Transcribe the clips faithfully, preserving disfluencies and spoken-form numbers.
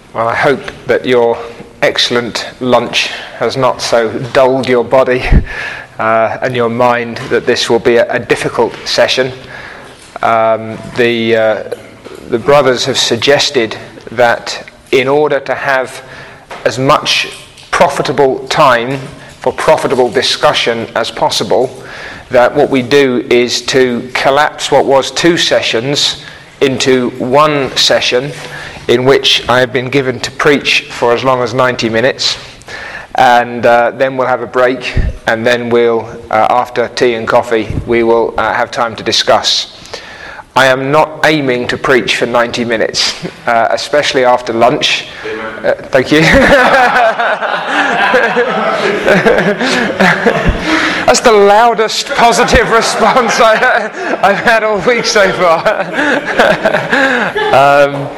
Well, I hope that your excellent lunch has not so dulled your body uh, and your mind that this will be a, a difficult session. Um, the uh, the brothers have suggested that in order to have as much profitable time for profitable discussion as possible, that what we do is to collapse what was two sessions into one session, in which I have been given to preach for as long as ninety minutes, and uh, then we'll have a break, and then we'll, uh, after tea and coffee, we will uh, have time to discuss. I am not aiming to preach for ninety minutes, uh, especially after lunch. Uh, thank you. That's the loudest positive response I, I've had all week so far. um,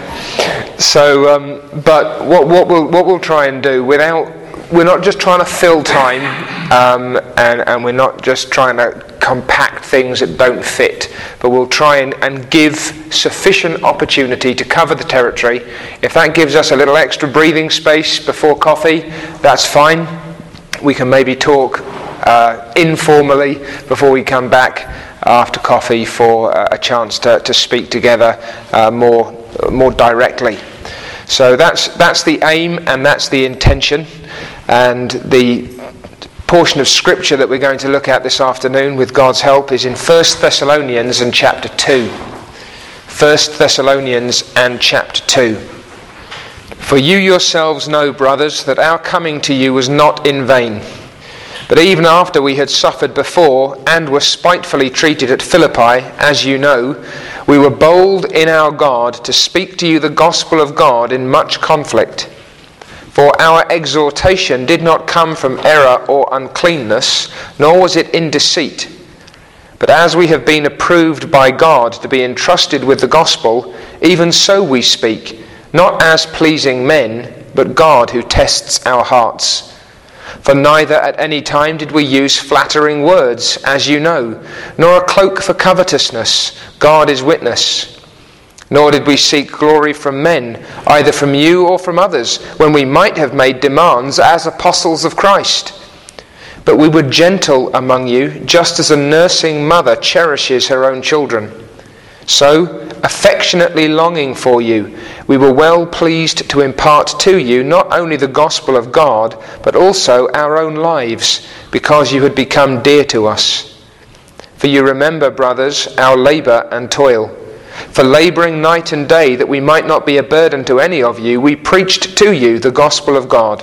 So, um, but what, what we'll what we'll try and do, without we're not just trying to fill time, um, and and we're not just trying to compact things that don't fit, but we'll try and, and give sufficient opportunity to cover the territory. If that gives us a little extra breathing space before coffee, that's fine. We can maybe talk uh, informally before we come back after coffee for uh, a chance to, to speak together uh, more more directly. So that's that's the aim and that's the intention. And the portion of scripture that we're going to look at this afternoon with God's help is in First Thessalonians and chapter two. First Thessalonians and chapter two. For you yourselves know, brothers, that our coming to you was not in vain. But even after we had suffered before and were spitefully treated at Philippi, as you know, we were bold in our God to speak to you the gospel of God in much conflict. For our exhortation did not come from error or uncleanness, nor was it in deceit. But as we have been approved by God to be entrusted with the gospel, even so we speak, not as pleasing men, but God who tests our hearts. For neither at any time did we use flattering words, as you know, nor a cloak for covetousness, God is witness. Nor did we seek glory from men, either from you or from others, when we might have made demands as apostles of Christ. But we were gentle among you, just as a nursing mother cherishes her own children. So, affectionately longing for you, we were well pleased to impart to you not only the gospel of God, but also our own lives, because you had become dear to us. For you remember, brothers, our labour and toil. For labouring night and day, that we might not be a burden to any of you, we preached to you the gospel of God.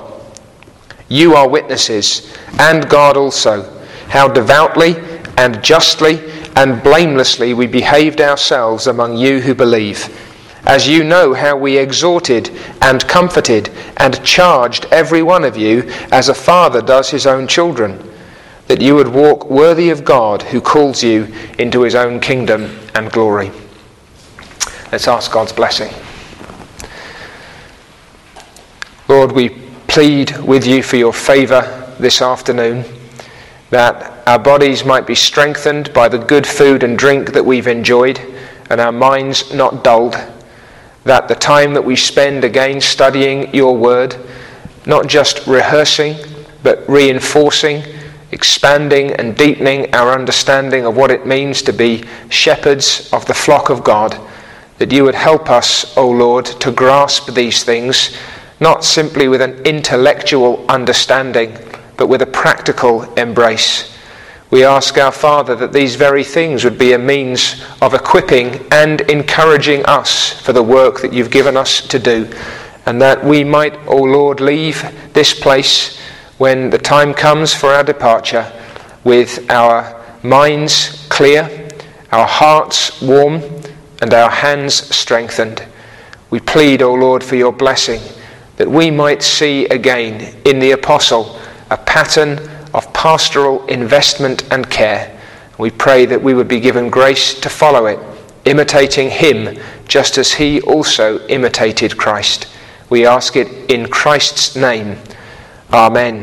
You are witnesses, and God also, how devoutly and justly and blamelessly we behaved ourselves among you who believe, as you know how we exhorted and comforted and charged every one of you as a father does his own children, that you would walk worthy of God who calls you into his own kingdom and glory. Let's ask God's blessing. Lord, we plead with you for your favour this afternoon, that our bodies might be strengthened by the good food and drink that we've enjoyed, and our minds not dulled, that the time that we spend again studying your word, not just rehearsing, but reinforcing, expanding and deepening our understanding of what it means to be shepherds of the flock of God, that you would help us, O Lord, to grasp these things, not simply with an intellectual understanding, but with a practical embrace. We ask our Father that these very things would be a means of equipping and encouraging us for the work that you've given us to do, and that we might, O Lord, leave this place when the time comes for our departure with our minds clear, our hearts warm, and our hands strengthened. We plead, O Lord, for your blessing, that we might see again in the apostle a pattern of pastoral investment and care. We pray that we would be given grace to follow it, imitating him just as he also imitated Christ. We ask it in Christ's name. Amen.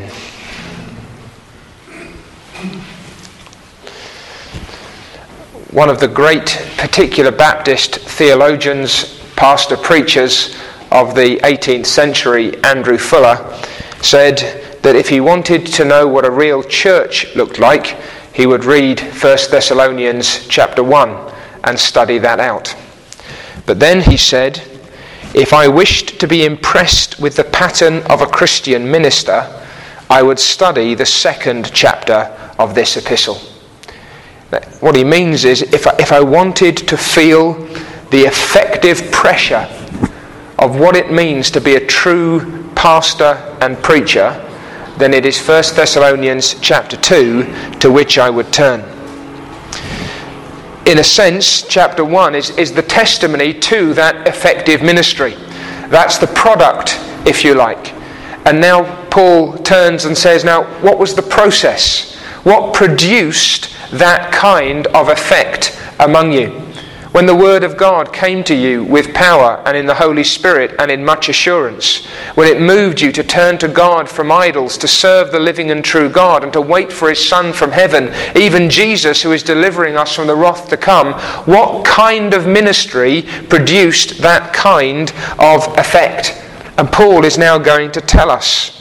One of the great particular Baptist theologians, pastor preachers of the eighteenth century, Andrew Fuller, said that if he wanted to know what a real church looked like, he would read First Thessalonians chapter one and study that out. But then he said, if I wished to be impressed with the pattern of a Christian minister, I would study the second chapter of this epistle. What he means is, if I, if I wanted to feel the effective pressure of what it means to be a true pastor and preacher, then it is First Thessalonians chapter two to which I would turn. In a sense, chapter one is, is the testimony to that effective ministry. That's the product, if you like. And now Paul turns and says, now, what was the process? What produced that kind of effect among you? When the word of God came to you with power and in the Holy Spirit and in much assurance, when it moved you to turn to God from idols, to serve the living and true God, and to wait for his Son from heaven, even Jesus who is delivering us from the wrath to come, what kind of ministry produced that kind of effect? And Paul is now going to tell us.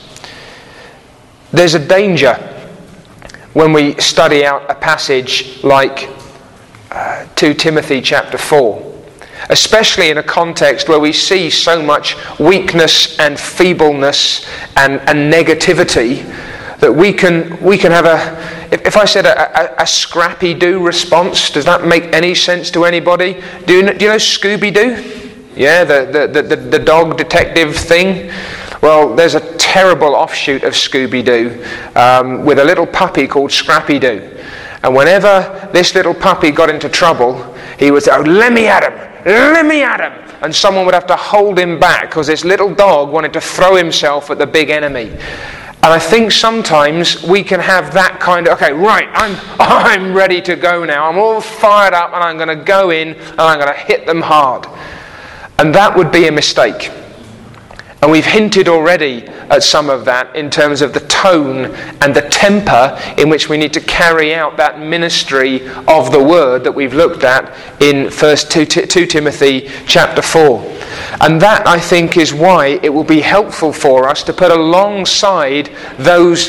There's a danger when we study out a passage like uh, Second Timothy chapter four, especially in a context where we see so much weakness and feebleness and, and negativity, that we can we can have a, if, if I said a, a, a Scrappy-Doo response, does that make any sense to anybody? Do you know, do you know Scooby-Doo? Yeah, the, the, the, the dog detective thing. Well, there's a terrible offshoot of Scooby-Doo um, with a little puppy called Scrappy-Doo. And whenever this little puppy got into trouble, he would say, oh, let me at him, let me at him. And someone would have to hold him back because this little dog wanted to throw himself at the big enemy. And I think sometimes we can have that kind of, okay, right, I'm, I'm ready to go now. I'm all fired up and I'm going to go in and I'm going to hit them hard. And that would be a mistake. And we've hinted already at some of that in terms of the tone and the temper in which we need to carry out that ministry of the word that we've looked at in First Second Timothy chapter four. And that, I think, is why it will be helpful for us to put alongside those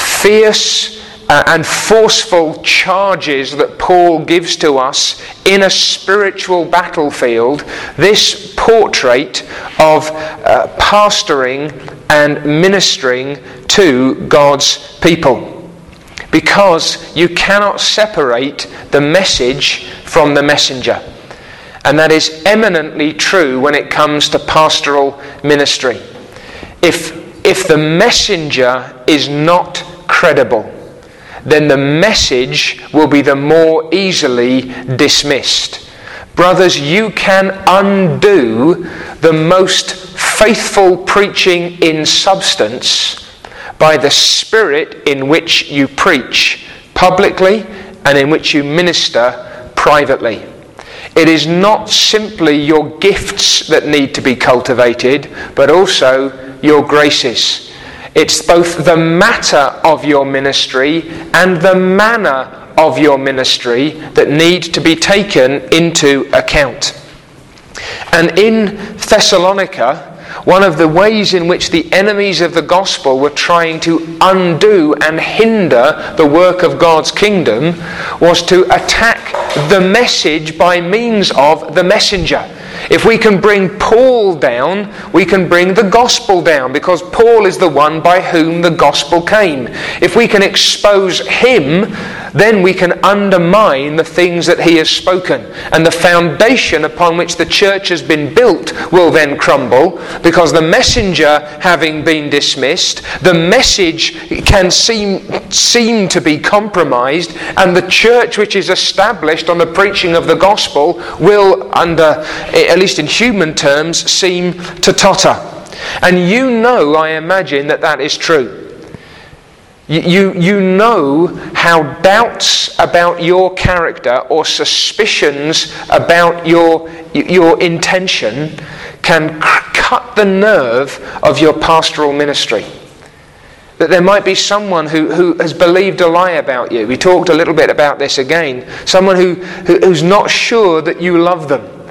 fierce Uh, and forceful charges that Paul gives to us in a spiritual battlefield, this portrait of uh, pastoring and ministering to God's people. Because you cannot separate the message from the messenger. And that is eminently true when it comes to pastoral ministry. If, if the messenger is not credible, then the message will be the more easily dismissed. Brothers, you can undo the most faithful preaching in substance by the spirit in which you preach publicly and in which you minister privately. It is not simply your gifts that need to be cultivated, but also your graces. It's both the matter of your ministry and the manner of your ministry that need to be taken into account. And in Thessalonica, one of the ways in which the enemies of the gospel were trying to undo and hinder the work of God's kingdom was to attack the message by means of the messenger. If we can bring Paul down, we can bring the gospel down, because Paul is the one by whom the gospel came. If we can expose him, then we can undermine the things that he has spoken. And the foundation upon which the church has been built will then crumble, because the messenger having been dismissed, the message can seem, seem to be compromised, and the church which is established on the preaching of the gospel will, under, at least in human terms, seem to totter. And you know, I imagine, that that is true. You, you know how doubts about your character or suspicions about your, your intention can cut the nerve of your pastoral ministry. That there might be someone who, who has believed a lie about you. We talked a little bit about this again. Someone who, who who's not sure that you love them.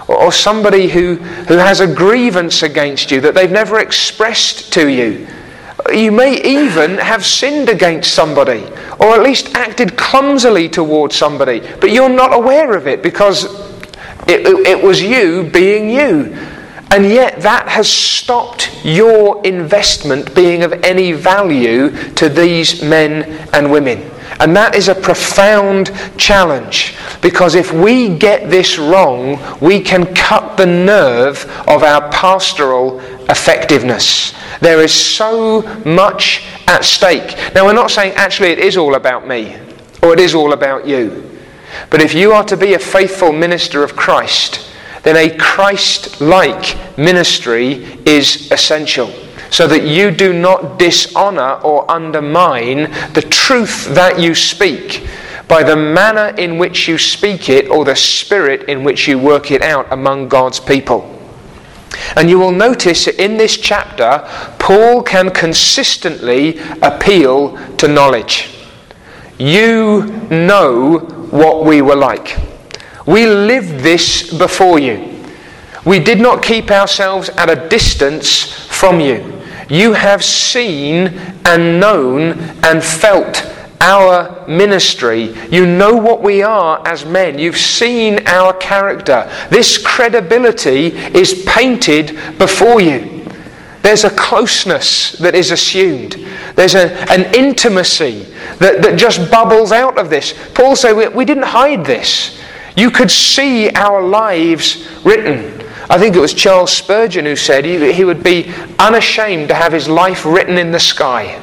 or somebody who, who has a grievance against you that they've never expressed to you. You may even have sinned against somebody, or at least acted clumsily towards somebody, but you're not aware of it because it, it, it was you being you. And yet that has stopped your investment being of any value to these men and women. And that is a profound challenge, because if we get this wrong, we can cut the nerve of our pastoral effectiveness. There is so much at stake. Now, we're not saying actually it is all about me, or it is all about you. But if you are to be a faithful minister of Christ, then a Christ-like ministry is essential, so that you do not dishonour or undermine the truth that you speak by the manner in which you speak it or the spirit in which you work it out among God's people. And you will notice that in this chapter, Paul can consistently appeal to knowledge. You know what we were like. We lived this before you. We did not keep ourselves at a distance from you. You have seen and known and felt our ministry. You know what we are as men. You've seen our character. This credibility is painted before you. There's a closeness that is assumed. There's a, an intimacy that, that just bubbles out of this. Paul said, we, we didn't hide this. You could see our lives written. I think it was Charles Spurgeon who said he, he would be unashamed to have his life written in the sky.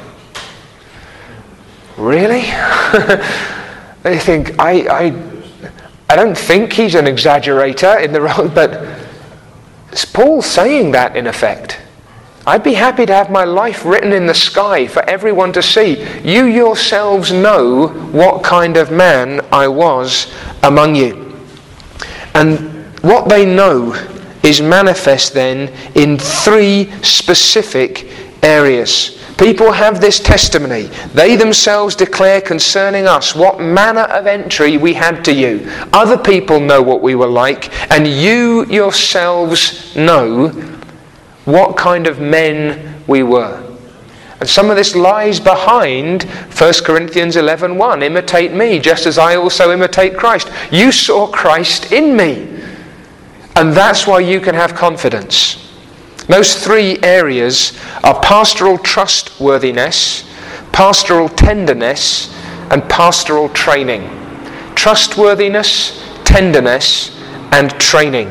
Really? I think, I, I, I don't think he's an exaggerator in the role, but it's Paul saying that in effect. I'd be happy to have my life written in the sky for everyone to see. You yourselves know what kind of man I was among you. And what they know is manifest then in three specific areas. People have this testimony. They themselves declare concerning us what manner of entry we had to you. Other people know what we were like, and you yourselves know what kind of men we were. And some of this lies behind First Corinthians eleven one. Imitate me, just as I also imitate Christ. You saw Christ in me. And that's why you can have confidence. Those three areas are pastoral trustworthiness, pastoral tenderness, and pastoral training. Trustworthiness, tenderness, and training.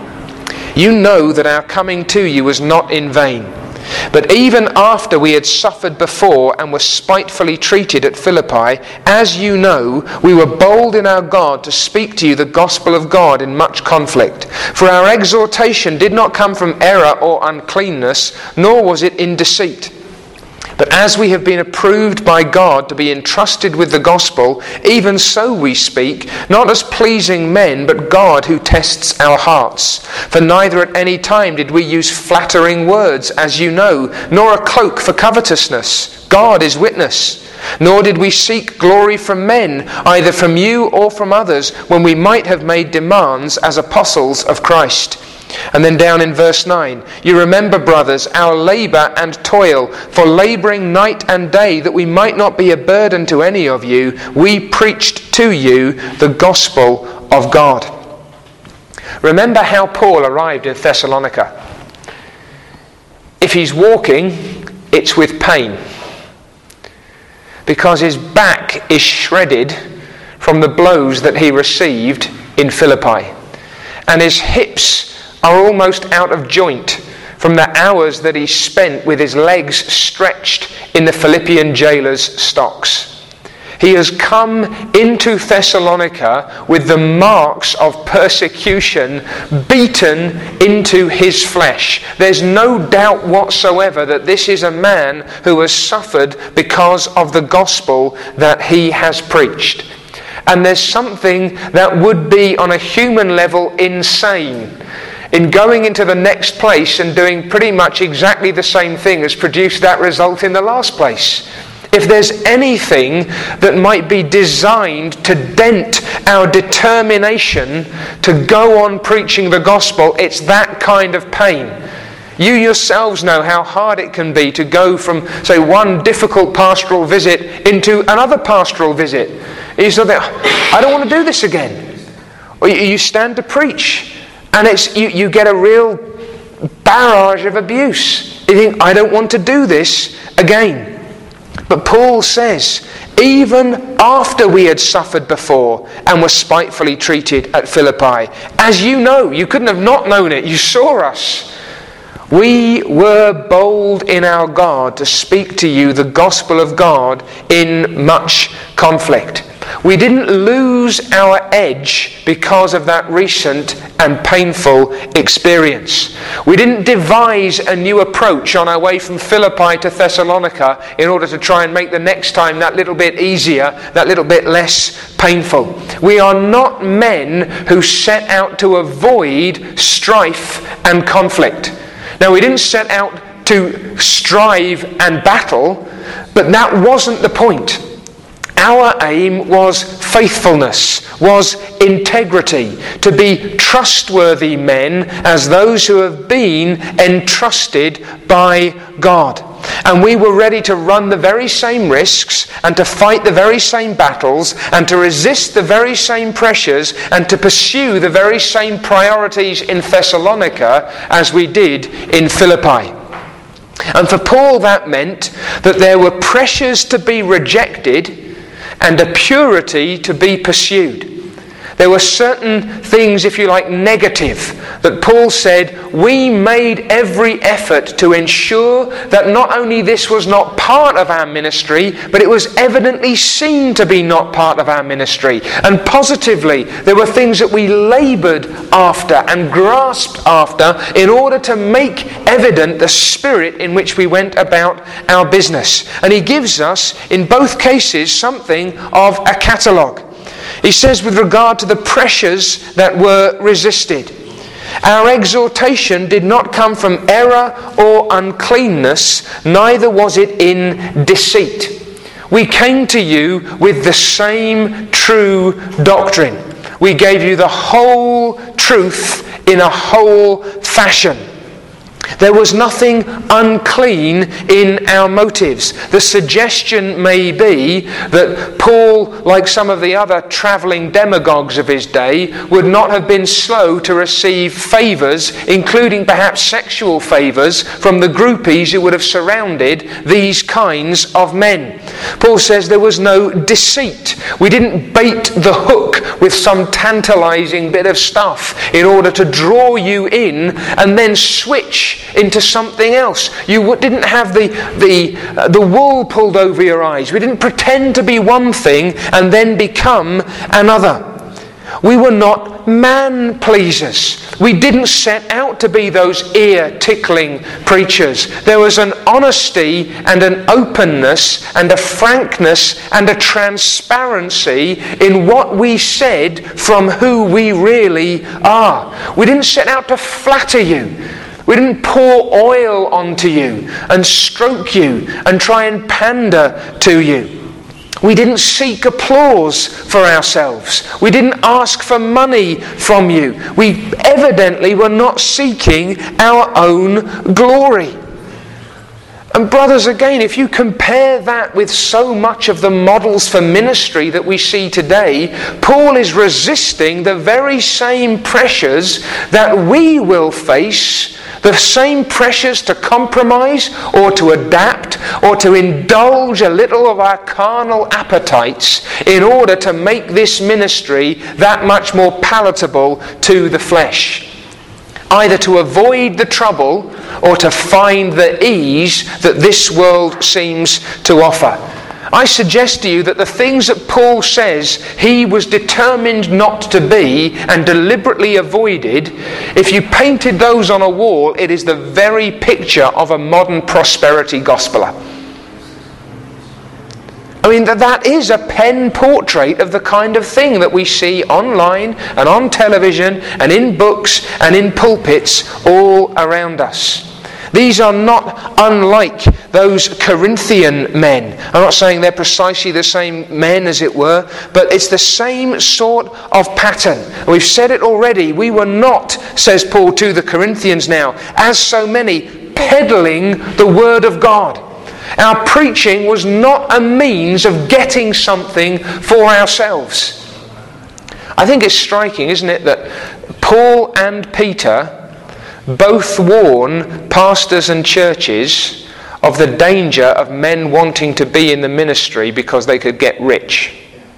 You know that our coming to you was not in vain. But even after we had suffered before and were spitefully treated at Philippi, as you know, we were bold in our God to speak to you the gospel of God in much conflict. For our exhortation did not come from error or uncleanness, nor was it in deceit. But as we have been approved by God to be entrusted with the gospel, even so we speak, not as pleasing men, but God who tests our hearts. For neither at any time did we use flattering words, as you know, nor a cloak for covetousness. God is witness. Nor did we seek glory from men, either from you or from others, when we might have made demands as apostles of Christ. And then down in verse nine, you remember, brothers, our labour and toil, for labouring night and day, that we might not be a burden to any of you, we preached to you the gospel of God. Remember how Paul arrived in Thessalonica. If he's walking, it's with pain, because his back is shredded from the blows that he received in Philippi, and his hips are almost out of joint from the hours that he spent with his legs stretched in the Philippian jailer's stocks. He has come into Thessalonica with the marks of persecution beaten into his flesh. There's no doubt whatsoever that this is a man who has suffered because of the gospel that he has preached. And there's something that would be on a human level insane in going into the next place and doing pretty much exactly the same thing as produced that result in the last place. If there's anything that might be designed to dent our determination to go on preaching the gospel, it's that kind of pain. You yourselves know how hard it can be to go from, say, one difficult pastoral visit into another pastoral visit. You sort of think, I don't want to do this again. Or you stand to preach, and it's you, you get a real barrage of abuse. You think, I don't want to do this again. But Paul says, even after we had suffered before and were spitefully treated at Philippi, as you know, you couldn't have not known it, you saw us. We were bold in our God to speak to you the gospel of God in much conflict. We didn't lose our edge because of that recent and painful experience. We didn't devise a new approach on our way from Philippi to Thessalonica in order to try and make the next time that little bit easier, that little bit less painful. We are not men who set out to avoid strife and conflict. Now, we didn't set out to strive and battle, but that wasn't the point. Our aim was faithfulness, was integrity, to be trustworthy men as those who have been entrusted by God. And we were ready to run the very same risks and to fight the very same battles and to resist the very same pressures and to pursue the very same priorities in Thessalonica as we did in Philippi. And for Paul that meant that there were pressures to be rejected and a purity to be pursued. There were certain things, if you like, negative, that Paul said, we made every effort to ensure that not only this was not part of our ministry, but it was evidently seen to be not part of our ministry. And positively, there were things that we laboured after and grasped after in order to make evident the spirit in which we went about our business. And he gives us, in both cases, something of a catalogue. He says with regard to the pressures that were resisted, our exhortation did not come from error or uncleanness, neither was it in deceit. We came to you with the same true doctrine. We gave you the whole truth in a whole fashion. There was nothing unclean in our motives. The suggestion may be that Paul, like some of the other travelling demagogues of his day, would not have been slow to receive favours, including perhaps sexual favours, from the groupies who would have surrounded these kinds of men. Paul says there was no deceit. We didn't bait the hook with some tantalising bit of stuff in order to draw you in and then switch into something else. You didn't have the the uh, the wool pulled over your eyes. We didn't pretend to be one thing and then become another. We were not man pleasers. We didn't set out to be those ear-tickling preachers. There was an honesty and an openness and a frankness and a transparency in what we said from who we really are. We didn't set out to flatter you. We didn't pour oil onto you and stroke you and try and pander to you. We didn't seek applause for ourselves. We didn't ask for money from you. We evidently were not seeking our own glory. And brothers, again, if you compare that with so much of the models for ministry that we see today, Paul is resisting the very same pressures that we will face, the same pressures to compromise or to adapt or to indulge a little of our carnal appetites in order to make this ministry that much more palatable to the flesh. Either to avoid the trouble or to find the ease that this world seems to offer. I suggest to you that the things that Paul says he was determined not to be and deliberately avoided, if you painted those on a wall, it is the very picture of a modern prosperity gospeler. I mean, that, that is a pen portrait of the kind of thing that we see online and on television and in books and in pulpits all around us. These are not unlike those Corinthian men. I'm not saying they're precisely the same men, as it were, but it's the same sort of pattern. We've said it already. We were not, says Paul to the Corinthians now, as so many, peddling the word of God. Our preaching was not a means of getting something for ourselves. I think it's striking, isn't it, that Paul and Peter both warn pastors and churches of the danger of men wanting to be in the ministry because they could get rich.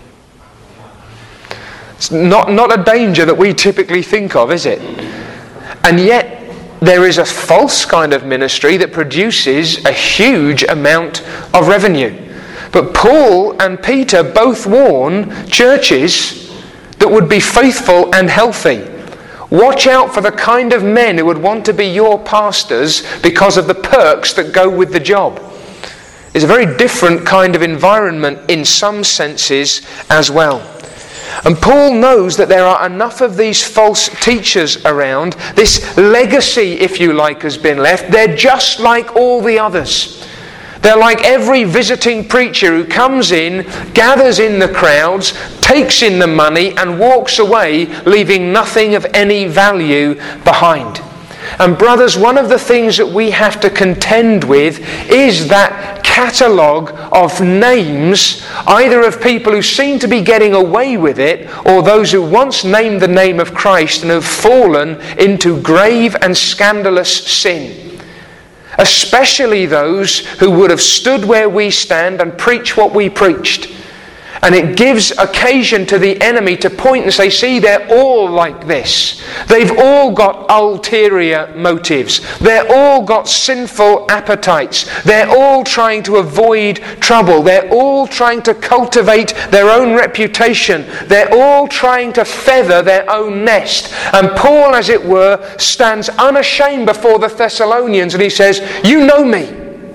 It's not, not a danger that we typically think of, is it? And yet, there is a false kind of ministry that produces a huge amount of revenue. But Paul and Peter both warn churches that would be faithful and healthy. Watch out for the kind of men who would want to be your pastors because of the perks that go with the job. It's a very different kind of environment in some senses as well. And Paul knows that there are enough of these false teachers around. This legacy, if you like, has been left. They're just like all the others. They're like every visiting preacher who comes in, gathers in the crowds, takes in the money and walks away, leaving nothing of any value behind. And brothers, one of the things that we have to contend with is that catalogue of names, either of people who seem to be getting away with it, or those who once named the name of Christ and have fallen into grave and scandalous sin. Especially those who would have stood where we stand and preached what we preached. And it gives occasion to the enemy to point and say, see, they're all like this. They've all got ulterior motives. They're all got sinful appetites. They're all trying to avoid trouble. They're all trying to cultivate their own reputation. They're all trying to feather their own nest. And Paul, as it were, stands unashamed before the Thessalonians and he says, you know me.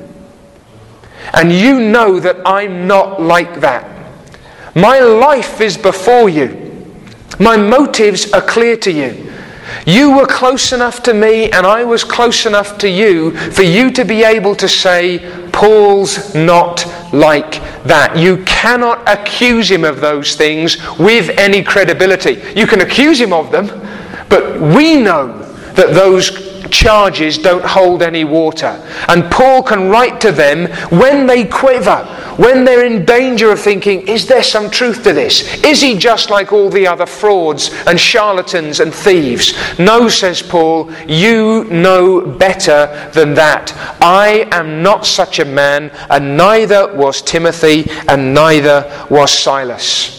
And you know that I'm not like that. My life is before you. My motives are clear to you. You were close enough to me and I was close enough to you for you to be able to say, Paul's not like that. You cannot accuse him of those things with any credibility. You can accuse him of them, but we know that those charges don't hold any water. And Paul can write to them when they quiver, when they're in danger of thinking, is there some truth to this? Is he just like all the other frauds and charlatans and thieves? No, says Paul, you know better than that. I am not such a man, and neither was Timothy, and neither was Silas.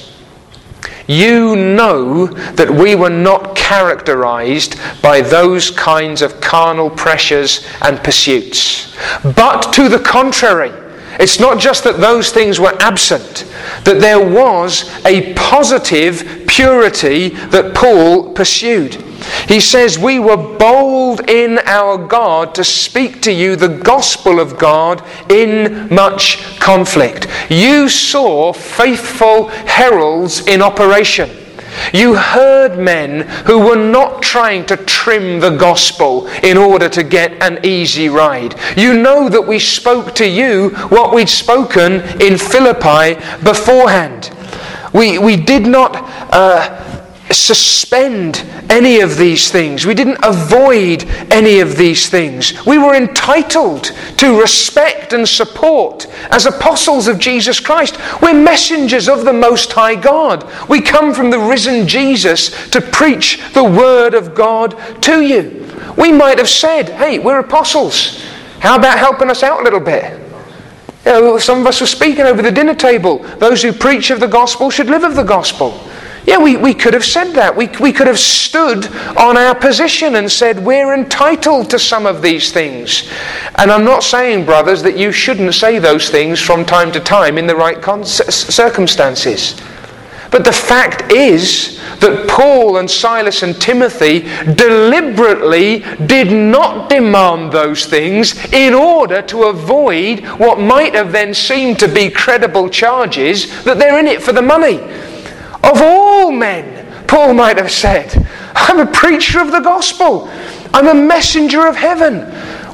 You know that we were not characterized by those kinds of carnal pressures and pursuits. But to the contrary, it's not just that those things were absent, that there was a positive purity that Paul pursued. He says, we were bold in our God to speak to you the gospel of God in much conflict. You saw faithful heralds in operation. You heard men who were not trying to trim the gospel in order to get an easy ride. You know that we spoke to you what we'd spoken in Philippi beforehand. We, we did not uh, suspend any of these things. We didn't avoid any of these things. We were entitled to respect and support as apostles of Jesus Christ. We're messengers of the Most High God. We come from the risen Jesus to preach the Word of God to you. We might have said, hey, we're apostles. How about helping us out a little bit? You know, some of us were speaking over the dinner table. Those who preach of the gospel should live of the gospel. Yeah, we, we could have said that. We, we could have stood on our position and said, we're entitled to some of these things. And I'm not saying, brothers, that you shouldn't say those things from time to time in the right con- circumstances. But the fact is that Paul and Silas and Timothy deliberately did not demand those things in order to avoid what might have then seemed to be credible charges that they're in it for the money. Of all men, Paul might have said, I'm a preacher of the gospel. I'm a messenger of heaven.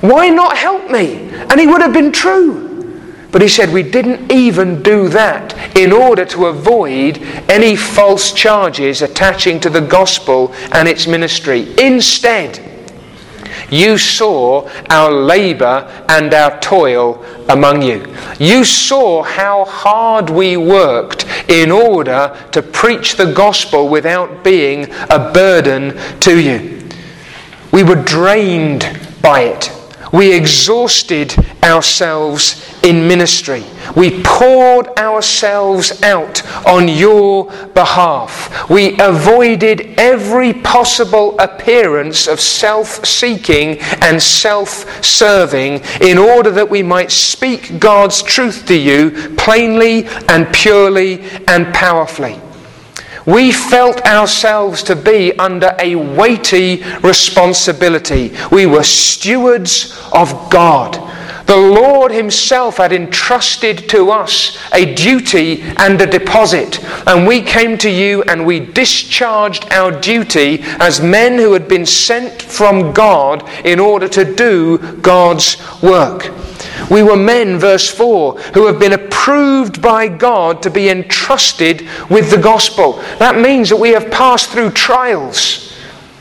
Why not help me? And he would have been true. But he said we didn't even do that in order to avoid any false charges attaching to the gospel and its ministry. Instead, you saw our labour and our toil among you. You saw how hard we worked in order to preach the gospel without being a burden to you. We were drained by it. We exhausted ourselves in ministry. We poured ourselves out on your behalf. We avoided every possible appearance of self-seeking and self-serving in order that we might speak God's truth to you plainly and purely and powerfully. We felt ourselves to be under a weighty responsibility. We were stewards of God. The Lord himself had entrusted to us a duty and a deposit, and we came to you and we discharged our duty as men who had been sent from God in order to do God's work. We were men, verse four, who have been approved by God to be entrusted with the gospel. That means that we have passed through trials.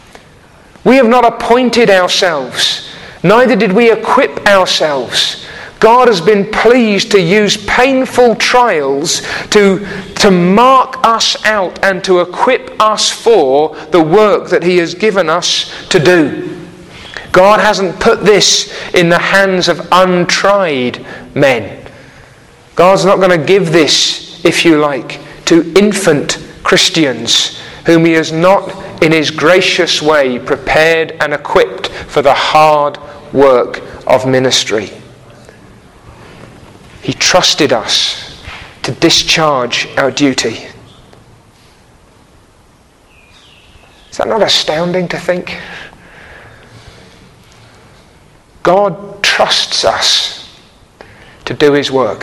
We have not appointed ourselves. Neither did we equip ourselves. God has been pleased to use painful trials to, to mark us out and to equip us for the work that he has given us to do. God hasn't put this in the hands of untried men. God's not going to give this, if you like, to infant Christians whom he has not in his gracious way prepared and equipped for the hard work of ministry. He trusted us to discharge our duty. Is that not astounding to think? God trusts us to do his work.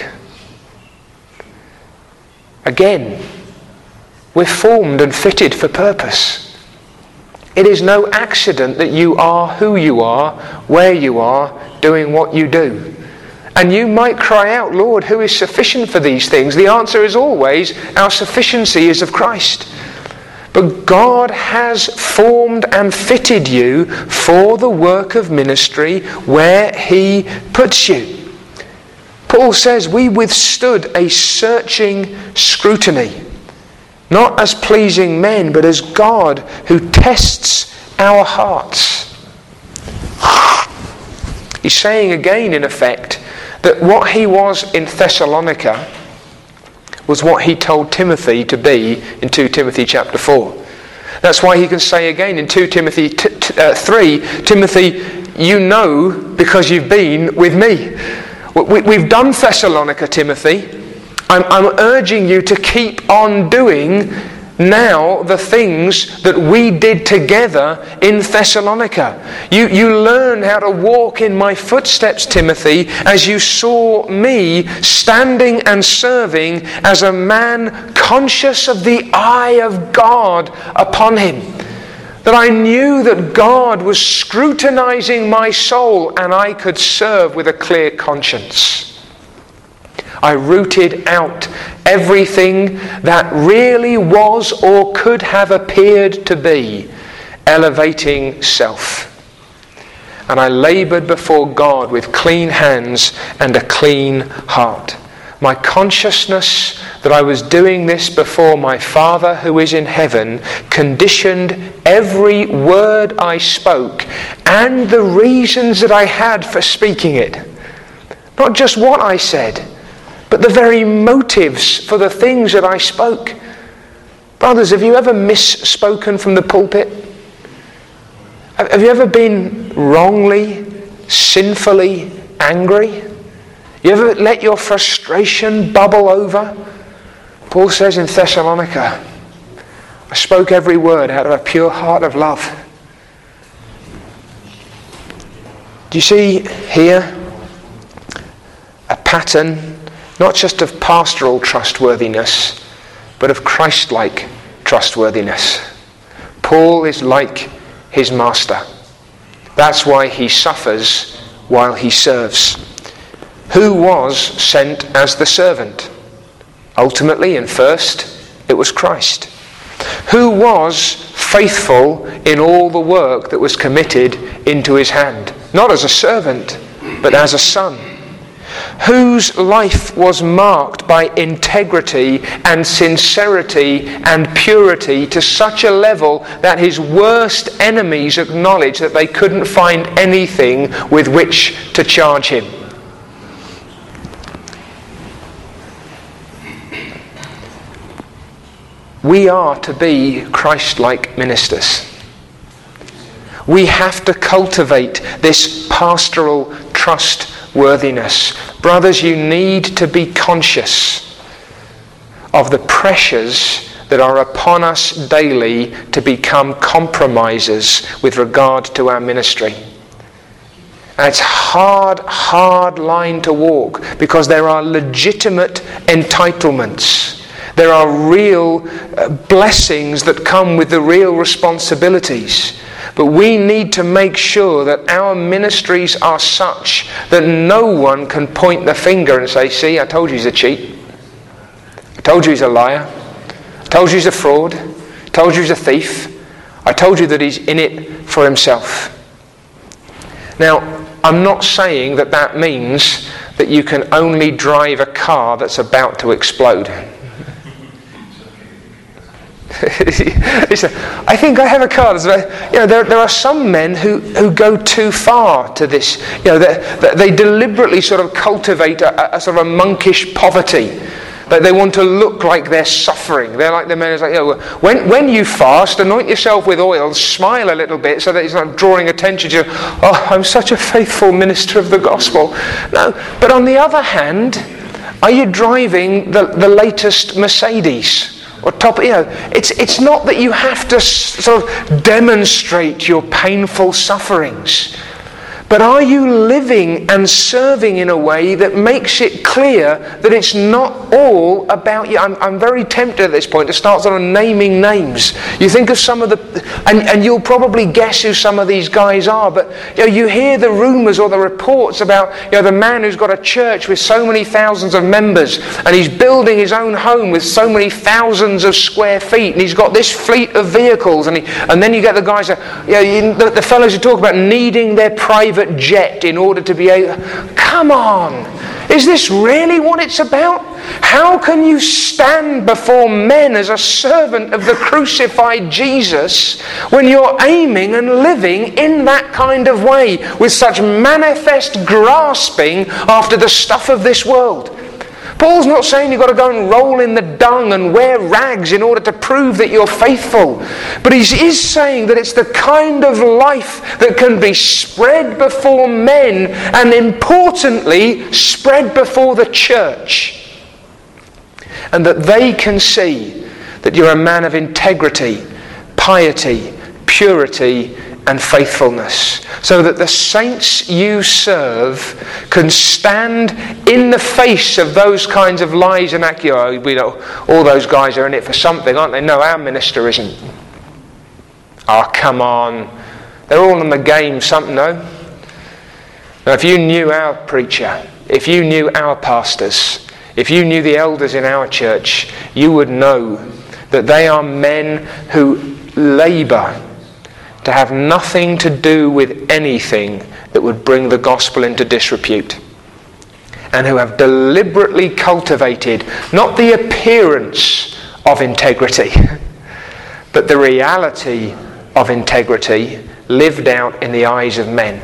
Again, we're formed and fitted for purpose. It is no accident that you are who you are, where you are, doing what you do. And you might cry out, Lord, who is sufficient for these things? The answer is always, our sufficiency is of Christ. But God has formed and fitted you for the work of ministry where he puts you. Paul says we withstood a searching scrutiny, not as pleasing men, but as God who tests our hearts. He's saying again, in effect, that what he was in Thessalonica was what he told Timothy to be in Second Timothy chapter four. That's why he can say again in Second Timothy three, Timothy, you know because you've been with me. We, we've done Thessalonica, Timothy. I'm, I'm urging you to keep on doing now the things that we did together in Thessalonica. You, you learn how to walk in my footsteps, Timothy, as you saw me standing and serving as a man conscious of the eye of God upon him. That I knew that God was scrutinizing my soul and I could serve with a clear conscience. I rooted out everything that really was or could have appeared to be elevating self. And I laboured before God with clean hands and a clean heart. My consciousness that I was doing this before my Father who is in heaven conditioned every word I spoke and the reasons that I had for speaking it. Not just what I said, but the very motives for the things that I spoke. Brothers, have you ever misspoken from the pulpit? Have you ever been wrongly, sinfully angry? You ever let your frustration bubble over? Paul says in Thessalonica, I spoke every word out of a pure heart of love. Do you see here a pattern not just of pastoral trustworthiness, but of Christ-like trustworthiness? Paul is like his master. That's why he suffers while he serves. Who was sent as the servant? Ultimately and first, it was Christ. Who was faithful in all the work that was committed into his hand? Not as a servant, but as a son. Whose life was marked by integrity and sincerity and purity to such a level that his worst enemies acknowledged that they couldn't find anything with which to charge him. We are to be Christ-like ministers. We have to cultivate this pastoral trustworthiness. Brothers, you need to be conscious of the pressures that are upon us daily to become compromisers with regard to our ministry. And it's a hard, hard line to walk because there are legitimate entitlements. There are real uh, blessings that come with the real responsibilities. But we need to make sure that our ministries are such that no one can point the finger and say, see, I told you he's a cheat. I told you he's a liar. I told you he's a fraud. I told you he's a thief. I told you that he's in it for himself. Now, I'm not saying that that means that you can only drive a car that's about to explode. I think I have a car. You know, there, there are some men who, who go too far to this. You know, they, they deliberately sort of cultivate a, a sort of a monkish poverty. That they want to look like they're suffering. They're like the men who's like, you know, when when you fast, anoint yourself with oil, smile a little bit so that it's not drawing attention to you. Oh, I'm such a faithful minister of the gospel. No, but on the other hand, are you driving the, the latest Mercedes? Or top, you know, it's it's not that you have to sort of demonstrate your painful sufferings, but are you living and serving in a way that makes it clear that it's not all about you? I'm, I'm very tempted at this point to start sort of naming names. You think of some of the, and, and you'll probably guess who some of these guys are, but you know, you hear the rumours or the reports about, you know, the man who's got a church with so many thousands of members, and he's building his own home with so many thousands of square feet, and he's got this fleet of vehicles, and he, and then you get the guys, that, you know, you, the, the fellows who talk about needing their private jet in order to be able. Come on, is this really what it's about? How can you stand before men as a servant of the crucified Jesus when you're aiming and living in that kind of way with such manifest grasping after the stuff of this world? Paul's not saying you've got to go and roll in the dung and wear rags in order to prove that you're faithful. But he is saying that it's the kind of life that can be spread before men and, importantly, spread before the church. And that they can see that you're a man of integrity, piety, purity, and faithfulness, so that the saints you serve can stand in the face of those kinds of lies and accusations. You know, all those guys are in it for something, aren't they? No, our minister isn't. Oh, come on. They're all in the game, something, no? Now, if you knew our preacher, if you knew our pastors, if you knew the elders in our church, you would know that they are men who labour to have nothing to do with anything that would bring the gospel into disrepute, and who have deliberately cultivated not the appearance of integrity, but the reality of integrity lived out in the eyes of men.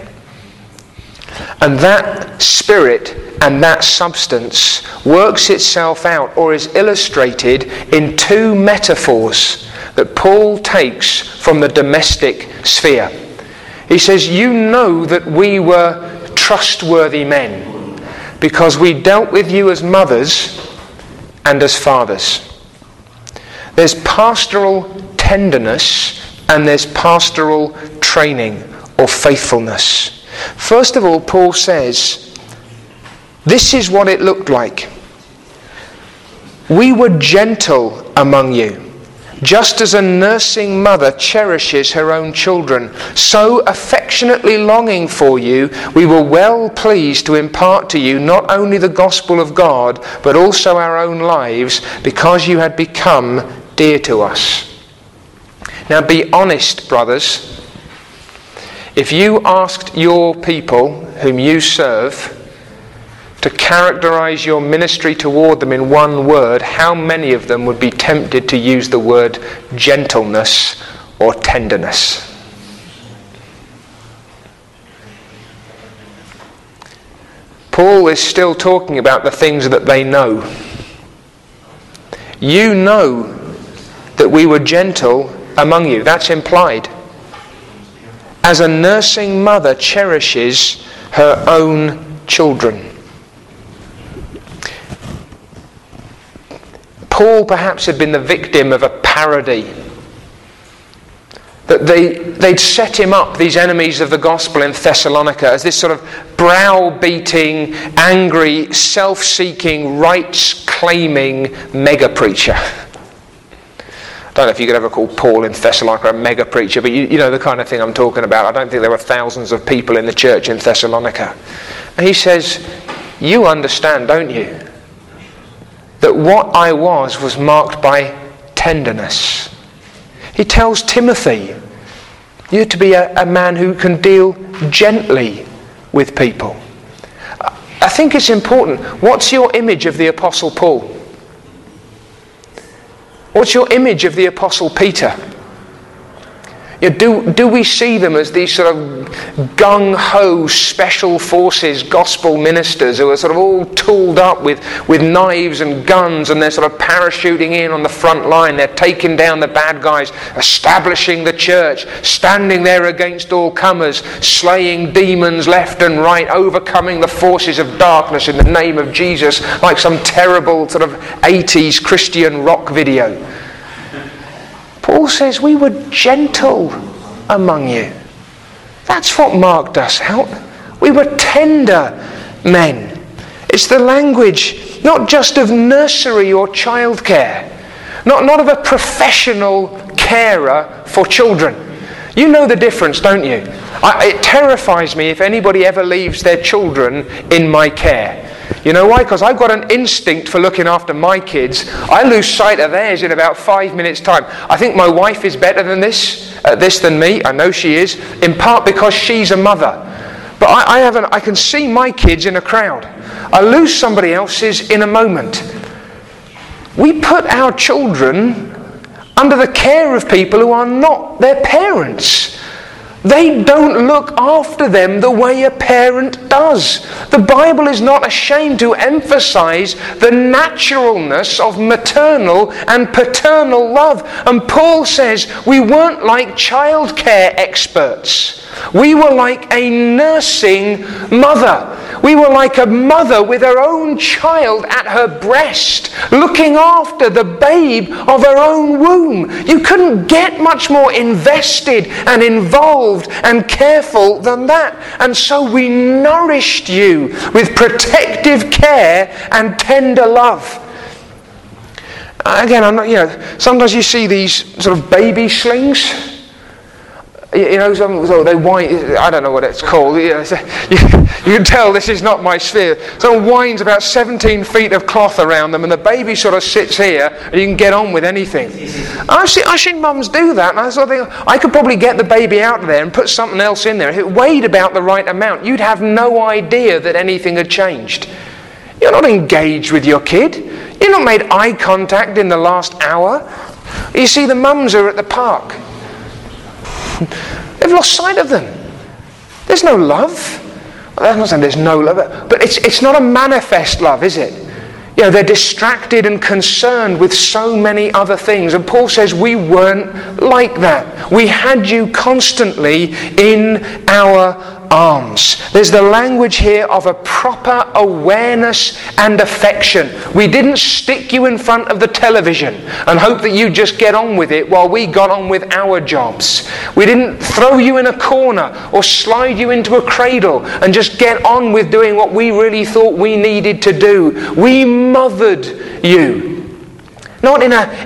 And that spirit and that substance works itself out, or is illustrated in two metaphors that Paul takes from the domestic sphere. He says, you know that we were trustworthy men because we dealt with you as mothers and as fathers. There's pastoral tenderness and there's pastoral training or faithfulness. First of all, Paul says, this is what it looked like. We were gentle among you, Just as a nursing mother cherishes her own children, so affectionately longing for you, we were well pleased to impart to you not only the gospel of God, but also our own lives, because you had become dear to us. Now be honest, brothers. If you asked your people whom you serve to characterize your ministry toward them in one word, how many of them would be tempted to use the word gentleness or tenderness? Paul is still talking about the things that they know. You know that we were gentle among you. That's implied. As a nursing mother cherishes her own children. Paul perhaps had been the victim of a parody. That they, they'd set him up, these enemies of the gospel in Thessalonica, as this sort of browbeating, angry, self-seeking, rights-claiming mega-preacher. I don't know if you could ever call Paul in Thessalonica a mega-preacher, but you, you know the kind of thing I'm talking about. I don't think there were thousands of people in the church in Thessalonica. And he says, you understand, don't you, that what I was was marked by tenderness. He tells Timothy, you're to be a, a man who can deal gently with people. I think it's important. What's your image of the Apostle Paul? What's your image of the Apostle Peter? You know, do, do we see them as these sort of gung-ho special forces gospel ministers who are sort of all tooled up with, with knives and guns, and they're sort of parachuting in on the front line, they're taking down the bad guys, establishing the church, standing there against all comers, slaying demons left and right, overcoming the forces of darkness in the name of Jesus, like some terrible sort of eighties Christian rock video? Paul says we were gentle among you. That's what marked us out. We were tender men. It's the language not just of nursery or childcare, not, not of a professional carer for children. You know the difference, don't you? I, it terrifies me if anybody ever leaves their children in my care. You know why? Because I've got an instinct for looking after my kids. I lose sight of theirs in about five minutes' time. I think my wife is better than this, at this than me. I know she is, in part because she's a mother. But I, I, have an, I can see my kids in a crowd. I lose somebody else's in a moment. We put our children under the care of people who are not their parents. They don't look after them the way a parent does. The Bible is not ashamed to emphasize the naturalness of maternal and paternal love. And Paul says we weren't like childcare experts. We were like a nursing mother. We were like a mother with her own child at her breast, looking after the babe of her own womb. You couldn't get much more invested and involved and careful than that. And so we nourished you with protective care and tender love. Again, I'm not, you know, sometimes you see these sort of baby slings. You know, some, so they whine, I don't know what it's called. You, know, you, you can tell this is not my sphere. Someone winds about seventeen feet of cloth around them, and the baby sort of sits here, and you can get on with anything. I've seen, I've seen mums do that, and I sort of think, I could probably get the baby out of there and put something else in there. If it weighed about the right amount, you'd have no idea that anything had changed. You're not engaged with your kid. You've not made eye contact in the last hour. You see, the mums are at the park. They've lost sight of them. There's no love. I'm not saying there's no love, but it's it's not a manifest love, is it? You know, they're distracted and concerned with so many other things. And Paul says we weren't like that. We had you constantly in our arms. There's the language here of a proper awareness and affection. We didn't stick you in front of the television and hope that you just get on with it while we got on with our jobs. We didn't throw you in a corner or slide you into a cradle and just get on with doing what we really thought we needed to do. We mothered you. Not in a, in a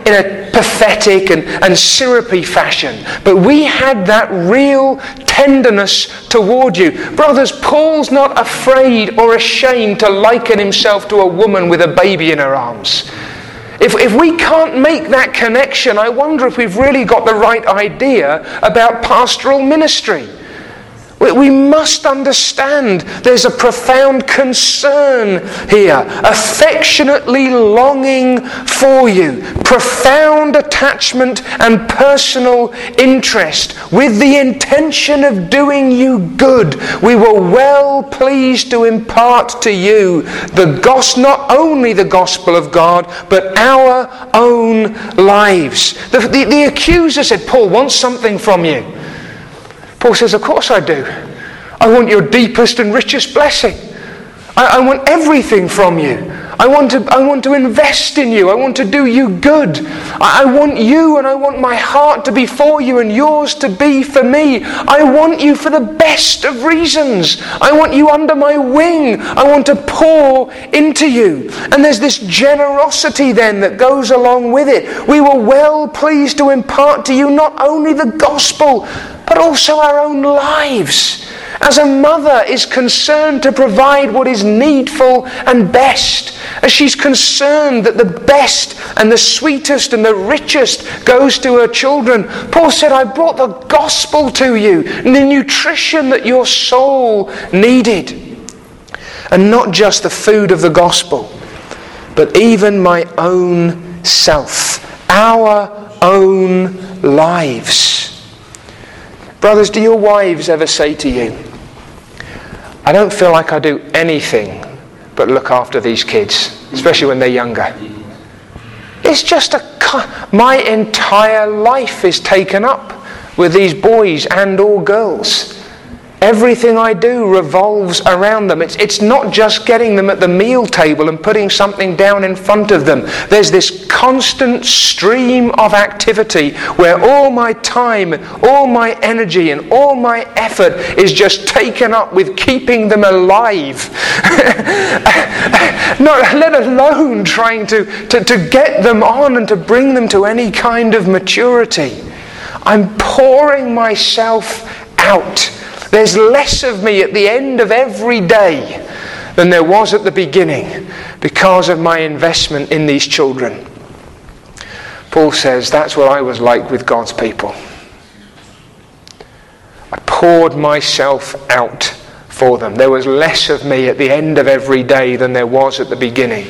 pathetic and, and syrupy fashion. But we had that real tenderness toward you. Brothers, Paul's not afraid or ashamed to liken himself to a woman with a baby in her arms. If, if we can't make that connection, I wonder if we've really got the right idea about pastoral ministry. We, we must understand there's a profound concern here, affectionately longing for you, profound attachment and personal interest with the intention of doing you good. We were well pleased to impart to you the gospel, not only the gospel of God, but our own lives. The, the, the accuser said, Paul wants something from you. Paul says, of course I do. I want your deepest and richest blessing. I, I want everything from you. I want to I want to invest in you. I want to do you good. I, I want you and I want my heart to be for you and yours to be for me. I want you for the best of reasons. I want you under my wing. I want to pour into you. And there's this generosity then that goes along with it. We were well pleased to impart to you not only the gospel, but also our own lives. As a mother is concerned to provide what is needful and best, as she's concerned that the best and the sweetest and the richest goes to her children, Paul said, I brought the gospel to you, and the nutrition that your soul needed. And not just the food of the gospel, but even my own self, our own lives. Brothers, do your wives ever say to you, I don't feel like I do anything but look after these kids, especially when they're younger. It's just a... My entire life is taken up with these boys and or girls. Everything I do revolves around them. It's, it's not just getting them at the meal table and putting something down in front of them. There's this constant stream of activity where all my time, all my energy and all my effort is just taken up with keeping them alive. Not, let alone trying to, to, to get them on and to bring them to any kind of maturity. I'm pouring myself out. There's less of me at the end of every day than there was at the beginning because of my investment in these children. Paul says, that's what I was like with God's people. I poured myself out for them. There was less of me at the end of every day than there was at the beginning.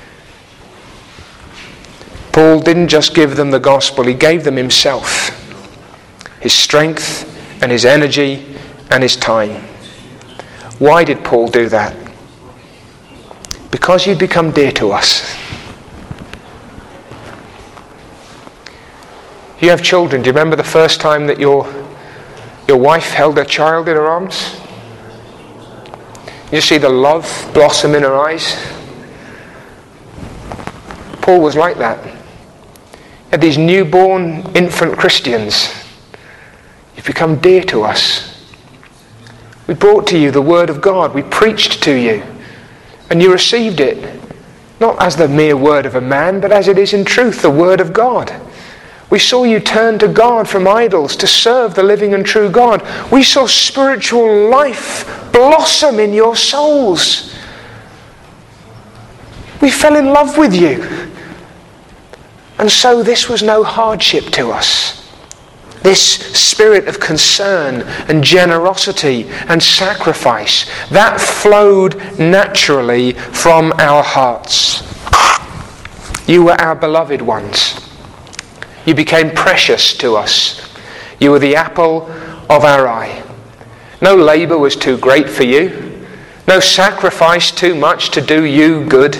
Paul didn't just give them the gospel, he gave them himself, his strength and his energy and his time. Why did Paul do that? Because you'd become dear to us. You have children. Do you remember the first time that your your wife held her child in her arms? You see the love blossom in her eyes? Paul was like that. You had these newborn infant Christians. You've become dear to us. We brought to you the word of God. We preached to you. And you received it. Not as the mere word of a man, but as it is in truth, the word of God. We saw you turn to God from idols to serve the living and true God. We saw spiritual life blossom in your souls. We fell in love with you. And so this was no hardship to us. This spirit of concern and generosity and sacrifice, that flowed naturally from our hearts. You were our beloved ones. You became precious to us. You were the apple of our eye. No labour was too great for you. No sacrifice too much to do you good.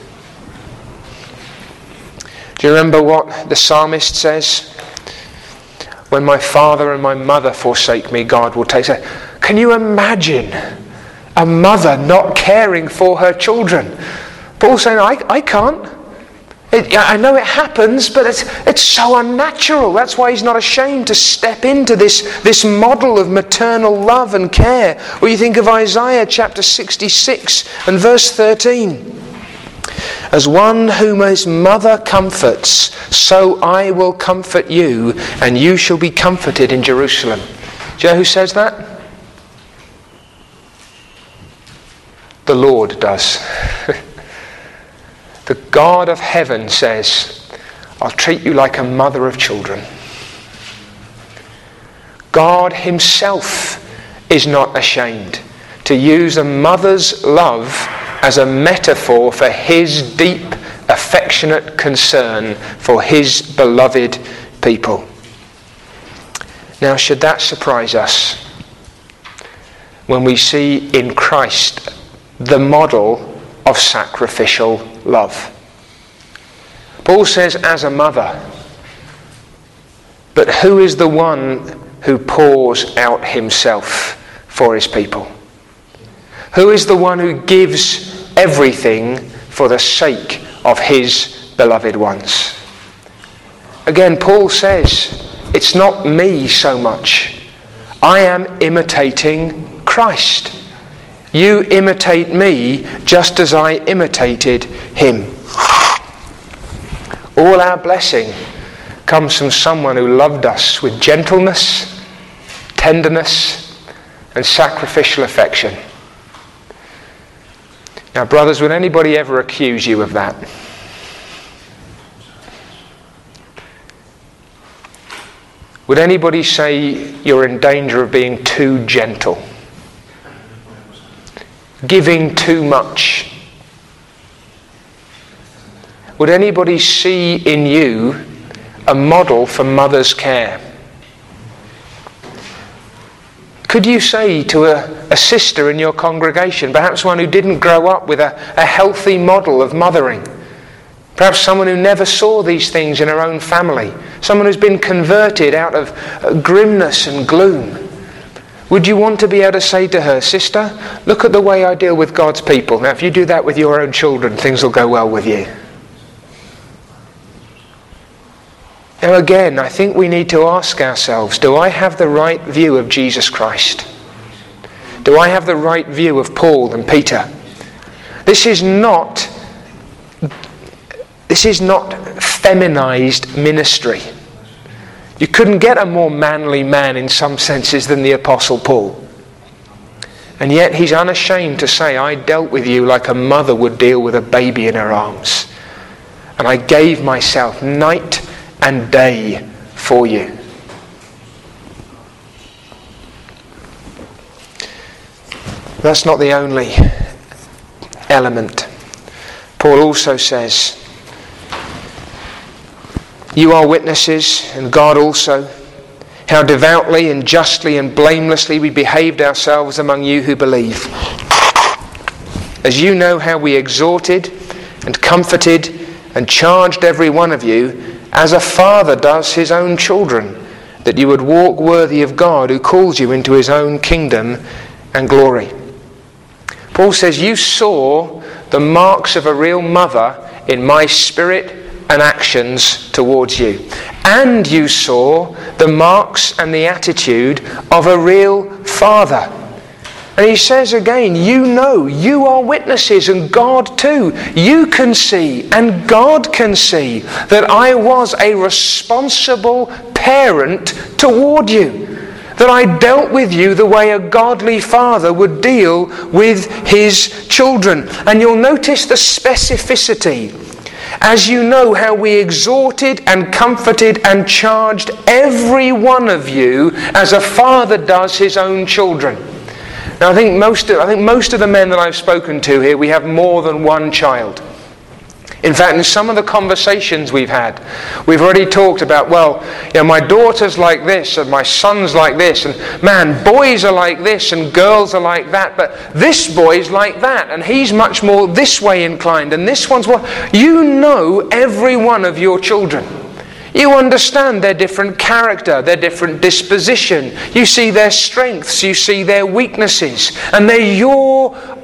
Do you remember what the psalmist says? When my father and my mother forsake me, God will take it. Can you imagine a mother not caring for her children? Paul's saying, I, I can't. It, I know it happens, but it's, it's so unnatural. That's why he's not ashamed to step into this, this model of maternal love and care. Or you think of Isaiah chapter sixty-six and verse thirteen. As one whom his mother comforts, so I will comfort you, and you shall be comforted in Jerusalem. Do you know who says that? The Lord does. The God of heaven says, I'll treat you like a mother of children. God himself is not ashamed to use a mother's love as a metaphor for his deep, affectionate concern for his beloved people. Now, should that surprise us when we see in Christ the model of sacrificial love? Paul says, as a mother. But who is the one who pours out himself for his people? Who is the one who gives everything for the sake of his beloved ones? Again, Paul says, it's not me so much. I am imitating Christ. You imitate me just as I imitated him. All our blessing comes from someone who loved us with gentleness, tenderness, and sacrificial affection. Now, brothers, would anybody ever accuse you of that? Would anybody say you're in danger of being too gentle? Giving too much? Would anybody see in you a model for mother's care? Could you say to a, a sister in your congregation, perhaps one who didn't grow up with a, a healthy model of mothering, perhaps someone who never saw these things in her own family, someone who's been converted out of uh, grimness and gloom, would you want to be able to say to her, sister, look at the way I deal with God's people. Now, if you do that with your own children, things will go well with you. Now again, I think we need to ask ourselves, do I have the right view of Jesus Christ? Do I have the right view of Paul and Peter? This is not, this is not feminized ministry. You couldn't get a more manly man in some senses than the Apostle Paul. And yet he's unashamed to say, I dealt with you like a mother would deal with a baby in her arms. And I gave myself night and day for you. That's not the only element. Paul also says, you are witnesses, and God also, how devoutly and justly and blamelessly we behaved ourselves among you who believe. As you know how we exhorted and comforted and charged every one of you, as a father does his own children, that you would walk worthy of God who calls you into his own kingdom and glory. Paul says, you saw the marks of a real mother in my spirit and actions towards you. And you saw the marks and the attitude of a real father. And he says again, you know, you are witnesses, and God too. You can see, and God can see, that I was a responsible parent toward you. That I dealt with you the way a godly father would deal with his children. And you'll notice the specificity. As you know how we exhorted and comforted and charged every one of you as a father does his own children. Now I think most of, I think most of the men that I've spoken to here, we have more than one child. In fact, in some of the conversations we've had, we've already talked about, well, you know, my daughter's like this, and my son's like this, and man, boys are like this, and girls are like that, but this boy's like that, and he's much more this way inclined, and this one's what... You know every one of your children. You understand their different character, their different disposition. You see their strengths, you see their weaknesses, and they're your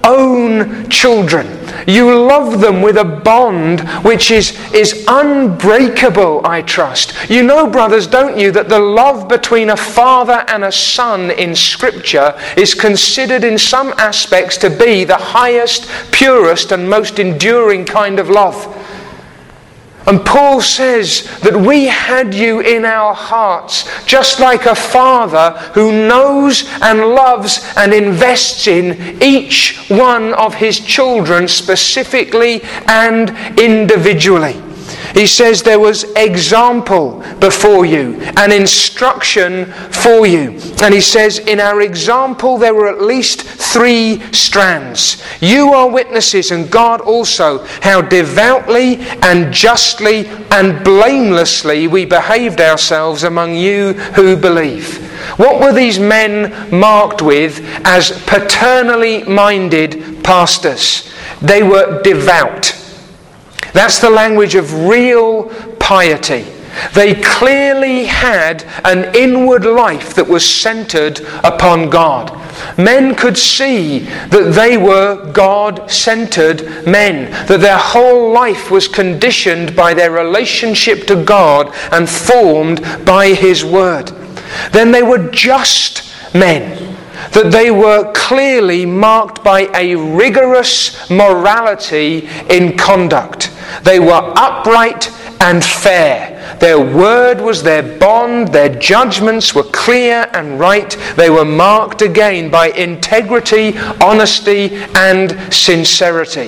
own children. You love them with a bond which is, is unbreakable, I trust. You know, brothers, don't you, that the love between a father and a son in Scripture is considered in some aspects to be the highest, purest and most enduring kind of love. And Paul says that we had you in our hearts, just like a father who knows and loves and invests in each one of his children specifically and individually. He says there was example before you and instruction for you. And he says in our example there were at least three strands. You are witnesses, and God also, how devoutly and justly and blamelessly we behaved ourselves among you who believe. What were these men marked with as paternally minded pastors? They were devout. That's the language of real piety. They clearly had an inward life that was centered upon God. Men could see that they were God-centered men, that their whole life was conditioned by their relationship to God and formed by His Word. Then they were just men, that they were clearly marked by a rigorous morality in conduct. They were upright and fair. Their word was their bond. Their judgments were clear and right. They were marked again by integrity, honesty, and sincerity.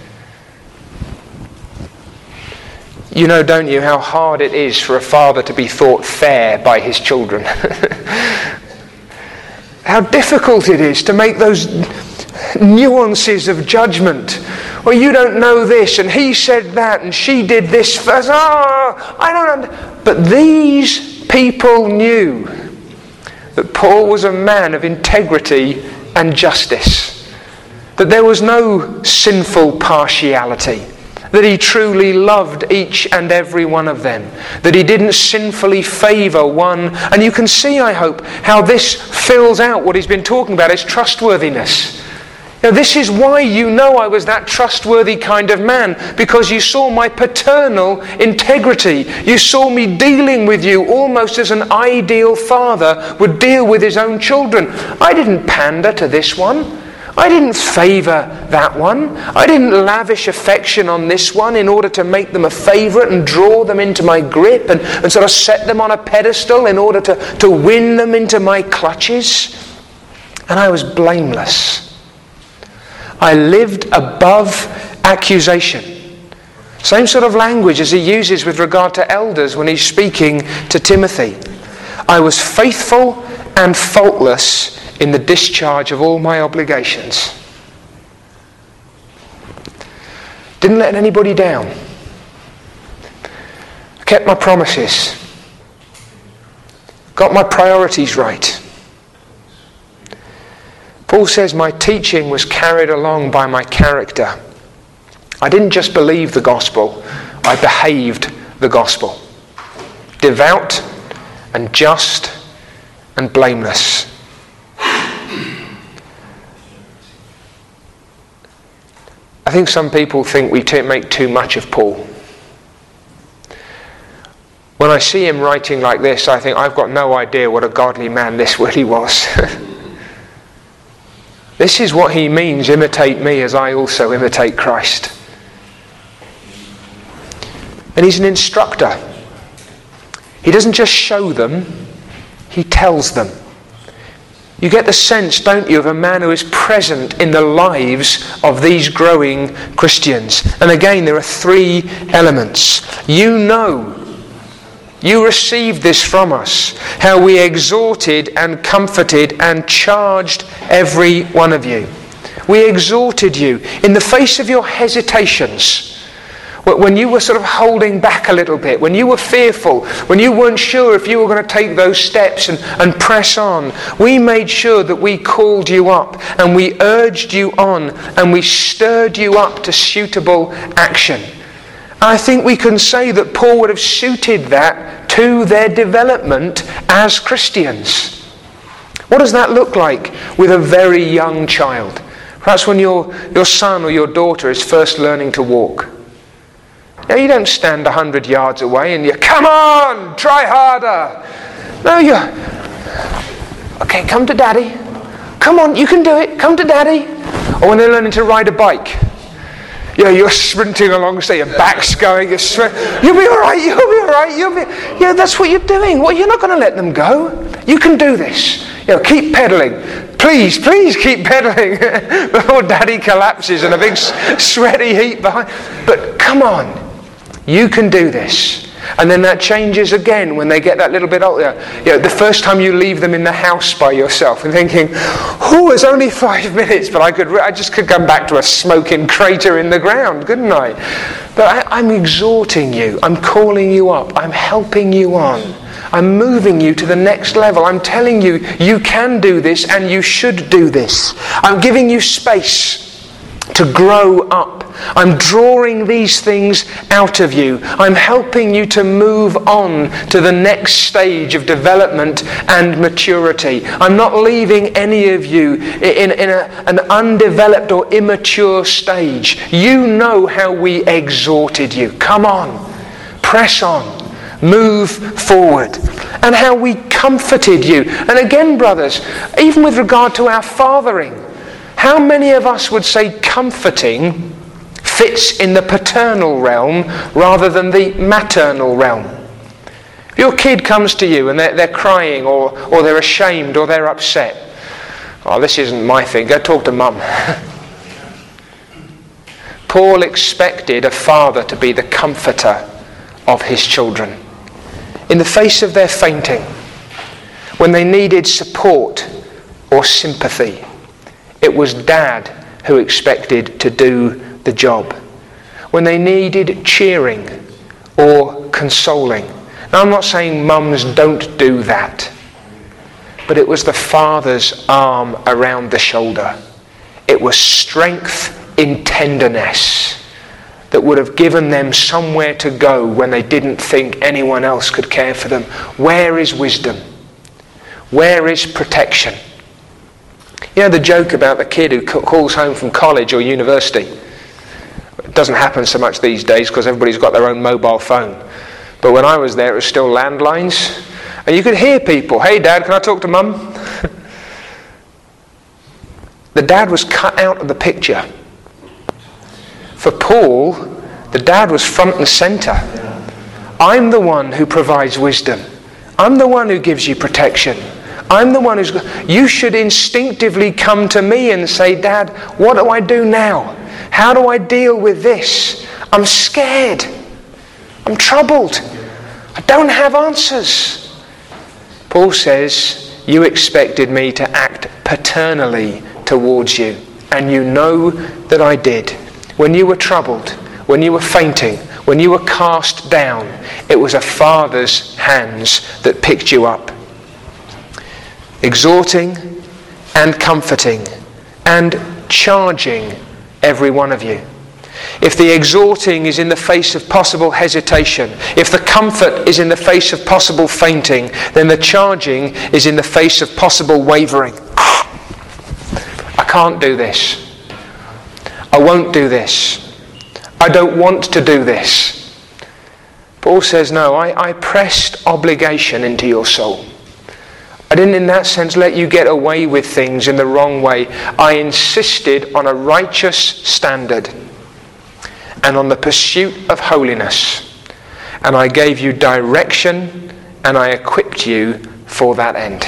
You know, don't you, how hard it is for a father to be thought fair by his children. How difficult it is to make those nuances of judgment. Well, you don't know this, and he said that, and she did this first. Oh, I don't know. But these people knew that Paul was a man of integrity and justice, that there was no sinful partiality, that he truly loved each and every one of them, that he didn't sinfully favour one. And you can see, I hope, how this fills out what he's been talking about, his trustworthiness. Now, this is why you know I was that trustworthy kind of man, because you saw my paternal integrity. You saw me dealing with you almost as an ideal father would deal with his own children. I didn't pander to this one. I didn't favour that one. I didn't lavish affection on this one in order to make them a favourite and draw them into my grip and, and sort of set them on a pedestal in order to, to win them into my clutches. And I was blameless. I lived above accusation. Same sort of language as he uses with regard to elders when he's speaking to Timothy. I was faithful and faultless in the discharge of all my obligations. Didn't let anybody down. Kept my promises. Got my priorities right. Paul says my teaching was carried along by my character. I didn't just believe the gospel, I behaved the gospel. Devout and just and blameless. I think some people think we make too much of Paul. When I see him writing like this, I think I've got no idea what a godly man this really was. This is what he means, imitate me as I also imitate Christ. And he's an instructor. He doesn't just show them, he tells them. You get the sense, don't you, of a man who is present in the lives of these growing Christians. And again, there are three elements. You know, you received this from us, how we exhorted and comforted and charged every one of you. We exhorted you in the face of your hesitations. When you were sort of holding back a little bit, when you were fearful, when you weren't sure if you were going to take those steps and, and press on, we made sure that we called you up and we urged you on and we stirred you up to suitable action. I think we can say that Paul would have suited that to their development as Christians. What does that look like with a very young child? Perhaps when your, your son or your daughter is first learning to walk. Now, you don't stand a hundred yards away and you, come on, try harder. No, you're, okay, come to daddy. Come on, you can do it, come to daddy. Or when they're learning to ride a bike. You know, you're sprinting along, say your back's going, you're swe- you'll be all right, you'll be all right, you'll be... Yeah, that's what you're doing. Well, you're not going to let them go. You can do this. You know, keep pedaling. Please, please keep pedaling before daddy collapses in a big sweaty heap behind. But come on, you can do this. And then that changes again when they get that little bit older. You know, the first time you leave them in the house by yourself and thinking, oh, it's only five minutes, but I could, I just could come back to a smoking crater in the ground, couldn't I? But I, I'm exhorting you. I'm calling you up. I'm helping you on. I'm moving you to the next level. I'm telling you, you can do this and you should do this. I'm giving you space to grow up. I'm drawing these things out of you. I'm helping you to move on to the next stage of development and maturity. I'm not leaving any of you in, in a, an undeveloped or immature stage. You know how we exhorted you. Come on, press on. Move forward. And how we comforted you. And again, brothers, even with regard to our fathering, how many of us would say comforting fits in the paternal realm rather than the maternal realm? If your kid comes to you and they're, they're crying or, or they're ashamed or they're upset, oh, this isn't my thing, go talk to mum. Paul expected a father to be the comforter of his children. In the face of their fainting, when they needed support or sympathy, it was dad who expected to do the job. When they needed cheering or consoling. Now, I'm not saying mums don't do that, but it was the father's arm around the shoulder. It was strength in tenderness that would have given them somewhere to go when they didn't think anyone else could care for them. Where is wisdom? Where is protection? You know the joke about the kid who calls home from college or university? It doesn't happen so much these days because everybody's got their own mobile phone. But when I was there, it was still landlines. And you could hear people, hey dad, can I talk to mum? The dad was cut out of the picture. For Paul, the dad was front and center. I'm the one who provides wisdom. I'm the one who gives you protection. I'm the one who's... You should instinctively come to me and say, Dad, what do I do now? How do I deal with this? I'm scared. I'm troubled. I don't have answers. Paul says, you expected me to act paternally towards you. And you know that I did. When you were troubled, when you were fainting, when you were cast down, it was a father's hands that picked you up. Exhorting and comforting and charging every one of you. If the exhorting is in the face of possible hesitation, if the comfort is in the face of possible fainting, then the charging is in the face of possible wavering. I can't do this. I won't do this. I don't want to do this. Paul says, no, I, I pressed obligation into your soul. I didn't in that sense let you get away with things in the wrong way. I insisted on a righteous standard and on the pursuit of holiness. And I gave you direction and I equipped you for that end.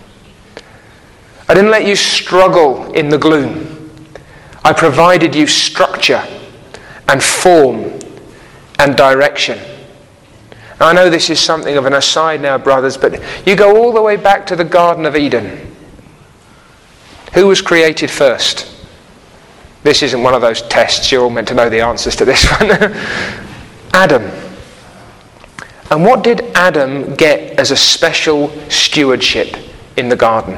I didn't let you struggle in the gloom. I provided you structure and form and direction. Now, I know this is something of an aside now, brothers, but you go all the way back to the Garden of Eden. Who was created first? This isn't one of those tests. You're all meant to know the answers to this one. Adam. And what did Adam get as a special stewardship in the garden?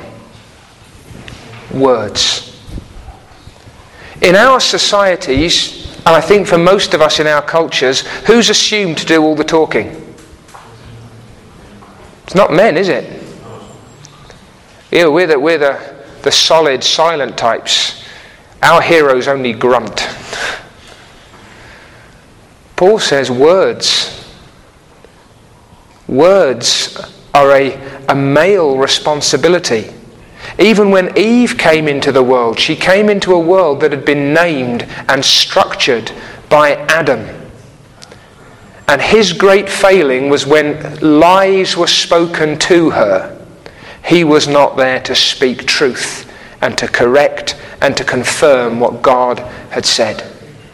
Words. In our societies, and I think for most of us in our cultures, who's assumed to do all the talking? It's not men, is it? Yeah, we're the, we're the, the solid, silent types. Our heroes only grunt. Paul says words. Words are a, a male responsibility. Even when Eve came into the world, she came into a world that had been named and structured by Adam. And his great failing was when lies were spoken to her. He was not there to speak truth and to correct and to confirm what God had said.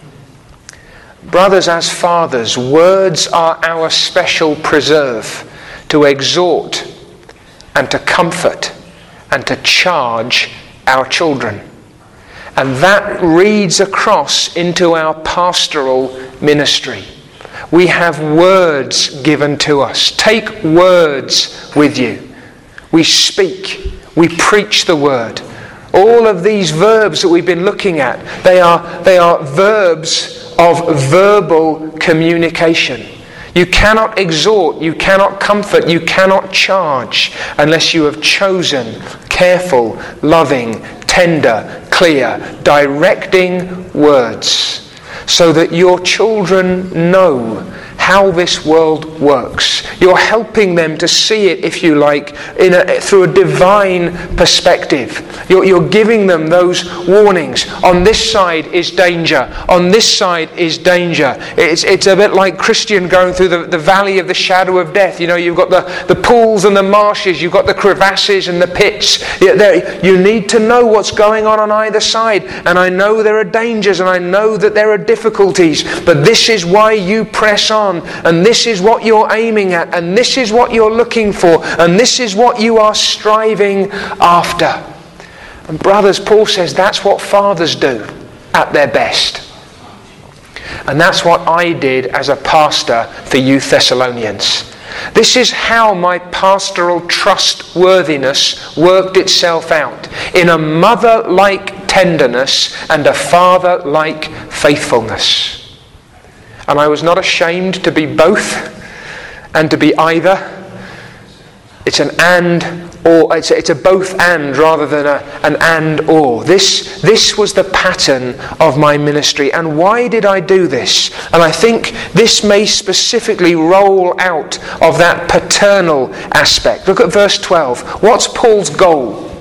Brothers, as fathers, words are our special preserve to exhort and to comfort and to charge our children. And that reads across into our pastoral ministry. We have words given to us. Take words with you. We speak. We preach the word. All of these verbs that we've been looking at, they are, they are verbs of verbal communication. You cannot exhort, you cannot comfort, you cannot charge unless you have chosen careful, loving, tender, clear, directing words so that your children know how this world works. You're helping them to see it, if you like, in a, through a divine perspective. You're, you're giving them those warnings. On this side is danger. On this side is danger. It's, it's a bit like Christian going through the, the valley of the shadow of death. You know, you've got the, the pools and the marshes. You've got the crevasses and the pits. You need to know what's going on on either side. And I know there are dangers and I know that there are difficulties. But this is why you press on. And this is what you're aiming at, and this is what you're looking for, and this is what you are striving after. And brothers, Paul says that's what fathers do at their best. And that's what I did as a pastor for Youth Thessalonians. This is how my pastoral trustworthiness worked itself out in a mother-like tenderness and a father-like faithfulness. And I was not ashamed to be both and to be either. It's an and or. It's a, it's a both and rather than a, an and or. This, this was the pattern of my ministry. And why did I do this? And I think this may specifically roll out of that paternal aspect. Look at verse twelve. What's Paul's goal?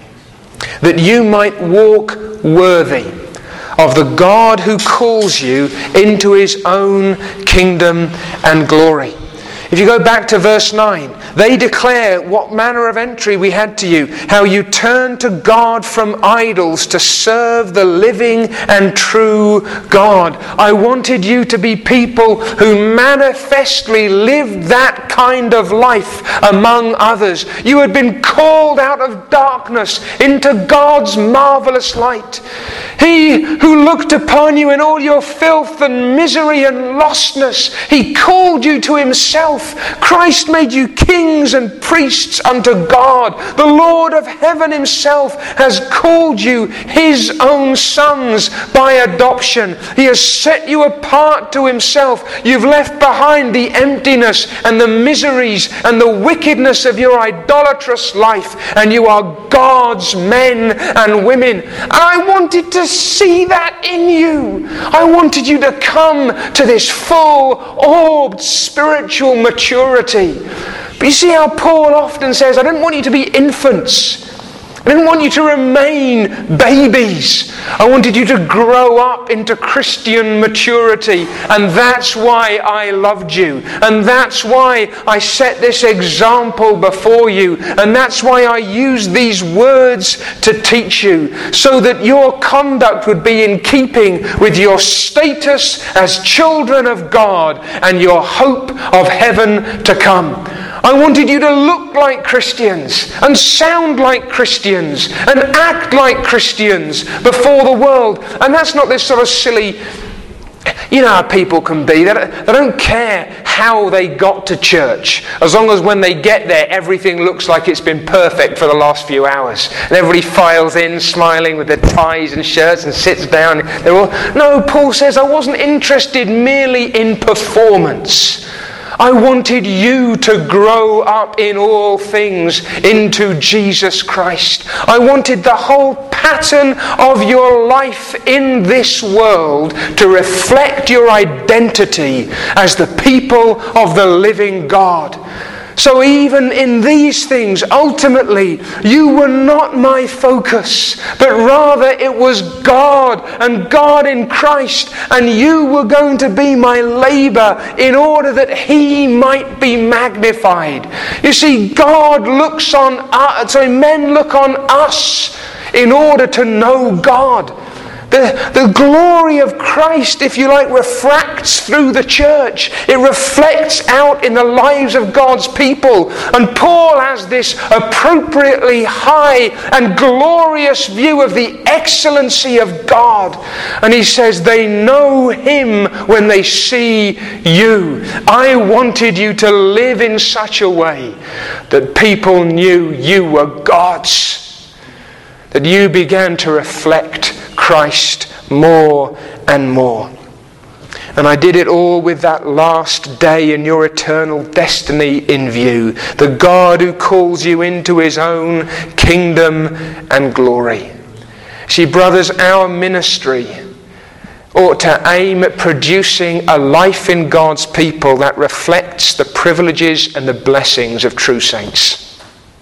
That you might walk worthy of the God who calls you into his own kingdom and glory. If you go back to verse nine, they declare what manner of entry we had to you, how you turned to God from idols to serve the living and true God. I wanted you to be people who manifestly lived that kind of life among others. You had been called out of darkness into God's marvelous light. He who looked upon you in all your filth and misery and lostness, he called you to himself. Christ made you kings and priests unto God. The Lord of heaven himself has called you his own sons by adoption. He has set you apart to himself. You've left behind the emptiness and the miseries and the wickedness of your idolatrous life, and you are God's men and women. And I wanted to see that in you. I wanted you to come to this full, orbed spiritual maturity. But you see how Paul often says, I don't want you to be infants. I didn't want you to remain babies. I wanted you to grow up into Christian maturity. And that's why I loved you. And that's why I set this example before you. And that's why I use these words to teach you. So that your conduct would be in keeping with your status as children of God and your hope of heaven to come. I wanted you to look like Christians and sound like Christians and act like Christians before the world. And that's not this sort of silly, you know how people can be. They don't, they don't care how they got to church, as long as when they get there everything looks like it's been perfect for the last few hours. And everybody files in smiling with their ties and shirts and sits down. They're all, no, Paul says I wasn't interested merely in performance. I wanted you to grow up in all things into Jesus Christ. I wanted the whole pattern of your life in this world to reflect your identity as the people of the living God. So even in these things, ultimately, you were not my focus, but rather it was God and God in Christ, and you were going to be my labour in order that He might be magnified. You see, God looks on us, so men look on us in order to know God. The, the glory of Christ, if you like, refracts through the church. It reflects out in the lives of God's people. And Paul has this appropriately high and glorious view of the excellency of God. And he says, they know Him when they see you. I wanted you to live in such a way that people knew you were God's. That you began to reflect Christ more and more. And I did it all with that last day and your eternal destiny in view. The God who calls you into His own kingdom and glory. See, brothers, our ministry ought to aim at producing a life in God's people that reflects the privileges and the blessings of true saints.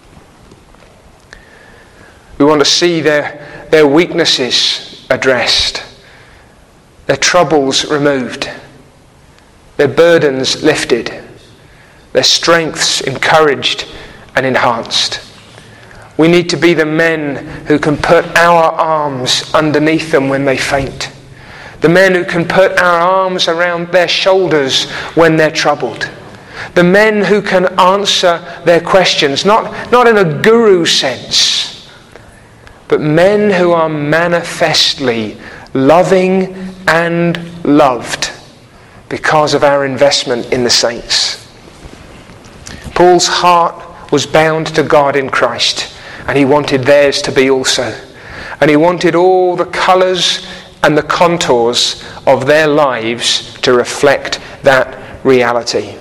We want to see their, their weaknesses addressed, their troubles removed, their burdens lifted, their strengths encouraged and enhanced. We need to be the men who can put our arms underneath them when they faint, the men who can put our arms around their shoulders when they're troubled, the men who can answer their questions, not, not in a guru sense, but men who are manifestly loving and loved because of our investment in the saints. Paul's heart was bound to God in Christ, and he wanted theirs to be also. And he wanted all the colours and the contours of their lives to reflect that reality.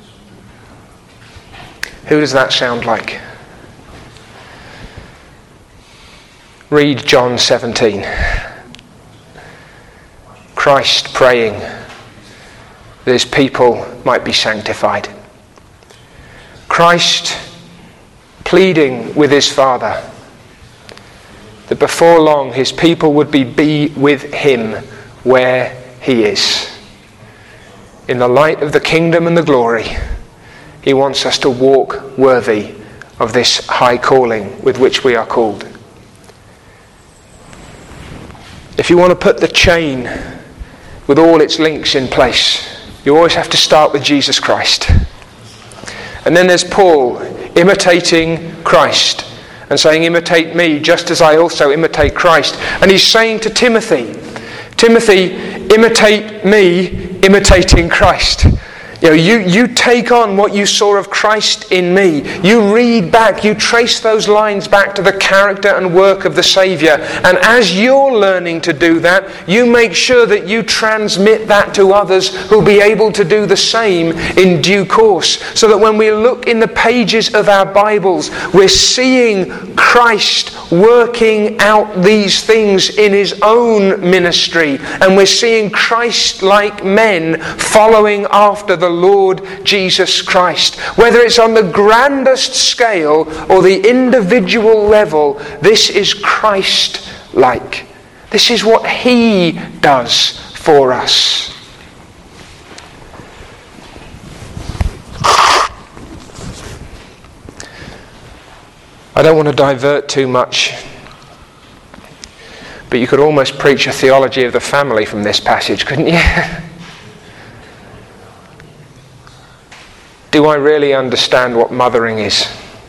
Who does that sound like? Read John seventeen. Christ praying that His people might be sanctified. Christ pleading with His Father that before long His people would be, be with Him where He is. In the light of the kingdom and the glory, He wants us to walk worthy of this high calling with which we are called. If you want to put the chain with all its links in place, you always have to start with Jesus Christ. And then there's Paul imitating Christ and saying, imitate me just as I also imitate Christ. And he's saying to Timothy, Timothy, imitate me imitating Christ. You know, you, you take on what you saw of Christ in me. You read back, you trace those lines back to the character and work of the Saviour. And as you're learning to do that, you make sure that you transmit that to others who'll be able to do the same in due course. So that when we look in the pages of our Bibles, we're seeing Christ working out these things in His own ministry. And we're seeing Christ-like men following after the Lord Jesus Christ. Whether it's on the grandest scale or the individual level, this is Christ-like. This is what He does for us. I don't want to divert too much, but you could almost preach a theology of the family from this passage, couldn't you? Do I really understand what mothering is?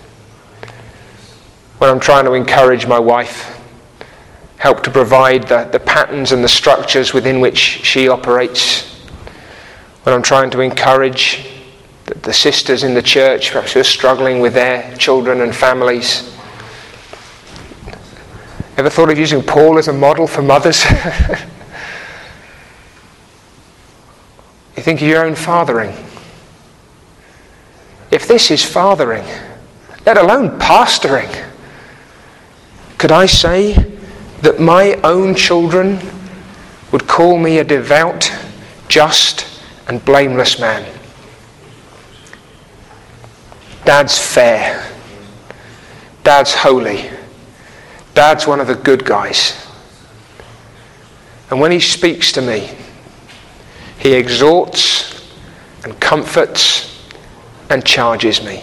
When I'm trying to encourage my wife, help to provide the, the patterns and the structures within which she operates. When I'm trying to encourage the, the sisters in the church, perhaps who are struggling with their children and families. Ever thought of using Paul as a model for mothers? You think of your own fathering. if this is fathering, let alone pastoring, could I say that my own children would call me a devout, just, and blameless man? Dad's fair. Dad's holy. Dad's one of the good guys. And when he speaks to me, he exhorts and comforts and charges me.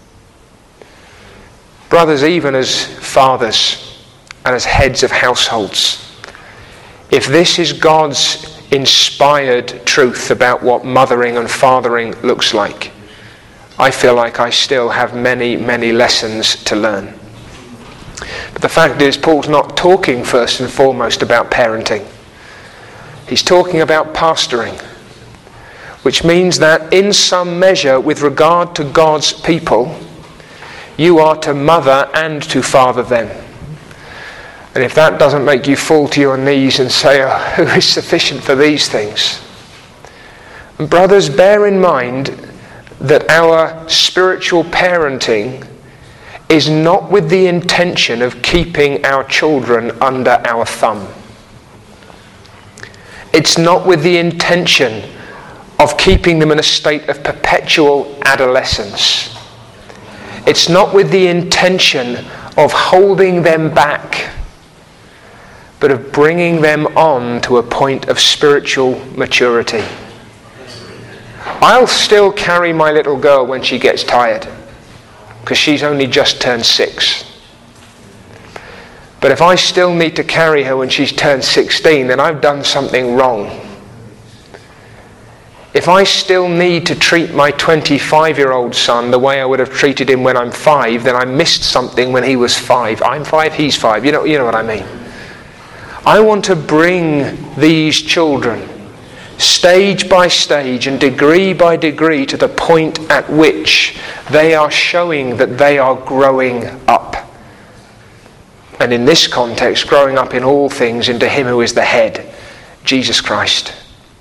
Brothers, even as fathers and as heads of households, if this is God's inspired truth about what mothering and fathering looks like, I feel like I still have many, many lessons to learn. But the fact is, Paul's not talking first and foremost about parenting. He's talking about pastoring, which means that in some measure, with regard to God's people, you are to mother and to father them. And if that doesn't make you fall to your knees and say, oh, who is sufficient for these things? And brothers, bear in mind that our spiritual parenting is not with the intention of keeping our children under our thumb. It's not with the intention of keeping them in a state of perpetual adolescence. It's not with the intention of holding them back, but of bringing them on to a point of spiritual maturity. I'll still carry my little girl when she gets tired, because she's only just turned six. But if I still need to carry her when she's turned sixteen, then I've done something wrong. If I still need to treat my twenty-five-year-old son the way I would have treated him when I'm five, then I missed something when he was five. I'm five, he's five. You know, you know what I mean. I want to bring these children stage by stage and degree by degree to the point at which they are showing that they are growing up. And in this context, growing up in all things into him who is the head, Jesus Christ.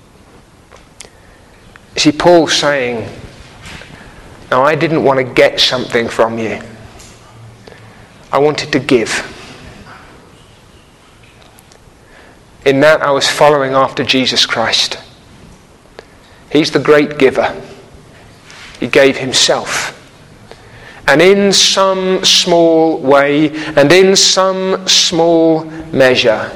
See, Paul's saying, now I didn't want to get something from you. I wanted to give. In that I was following after Jesus Christ. He's the great giver. He gave himself. And in some small way, and in some small measure,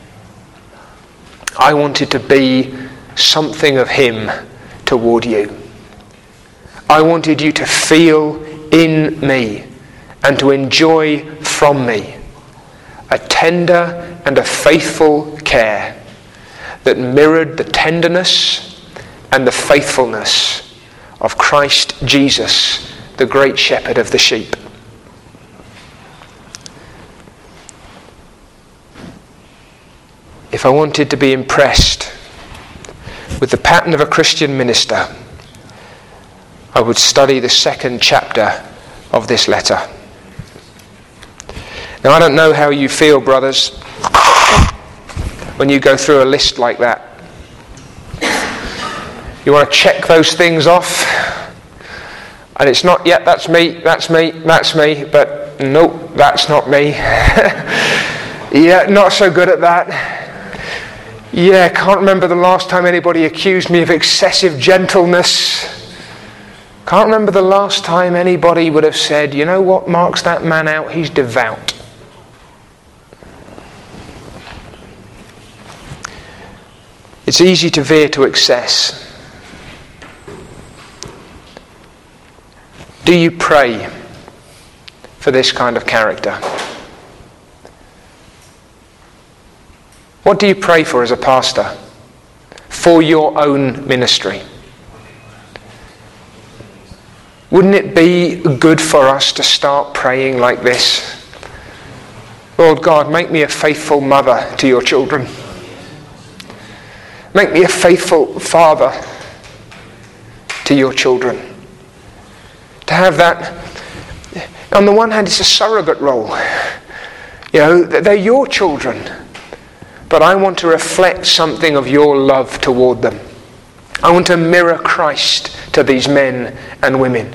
I wanted to be something of him toward you. I wanted you to feel in me and to enjoy from me a tender and a faithful care that mirrored the tenderness and the faithfulness of Christ Jesus, the great shepherd of the sheep. If I wanted to be impressed with the pattern of a Christian minister, I would study the second chapter of this letter. Now, I don't know how you feel, brothers, when you go through a list like that. You want to check those things off, and it's not, yeah, that's me, that's me, that's me, but nope, that's not me. Yeah, not so good at that. Yeah, can't remember the last time anybody accused me of excessive gentleness. Can't remember the last time anybody would have said, you know what marks that man out? He's devout. It's easy to veer to excess. Do you pray for this kind of character? What do you pray for as a pastor? For your own ministry? Wouldn't it be good for us to start praying like this? Lord God, make me a faithful mother to your children. Make me a faithful father to your children. To have that, on the one hand, it's a surrogate role. You know, they're your children. But I want to reflect something of your love toward them. I want to mirror Christ to these men and women.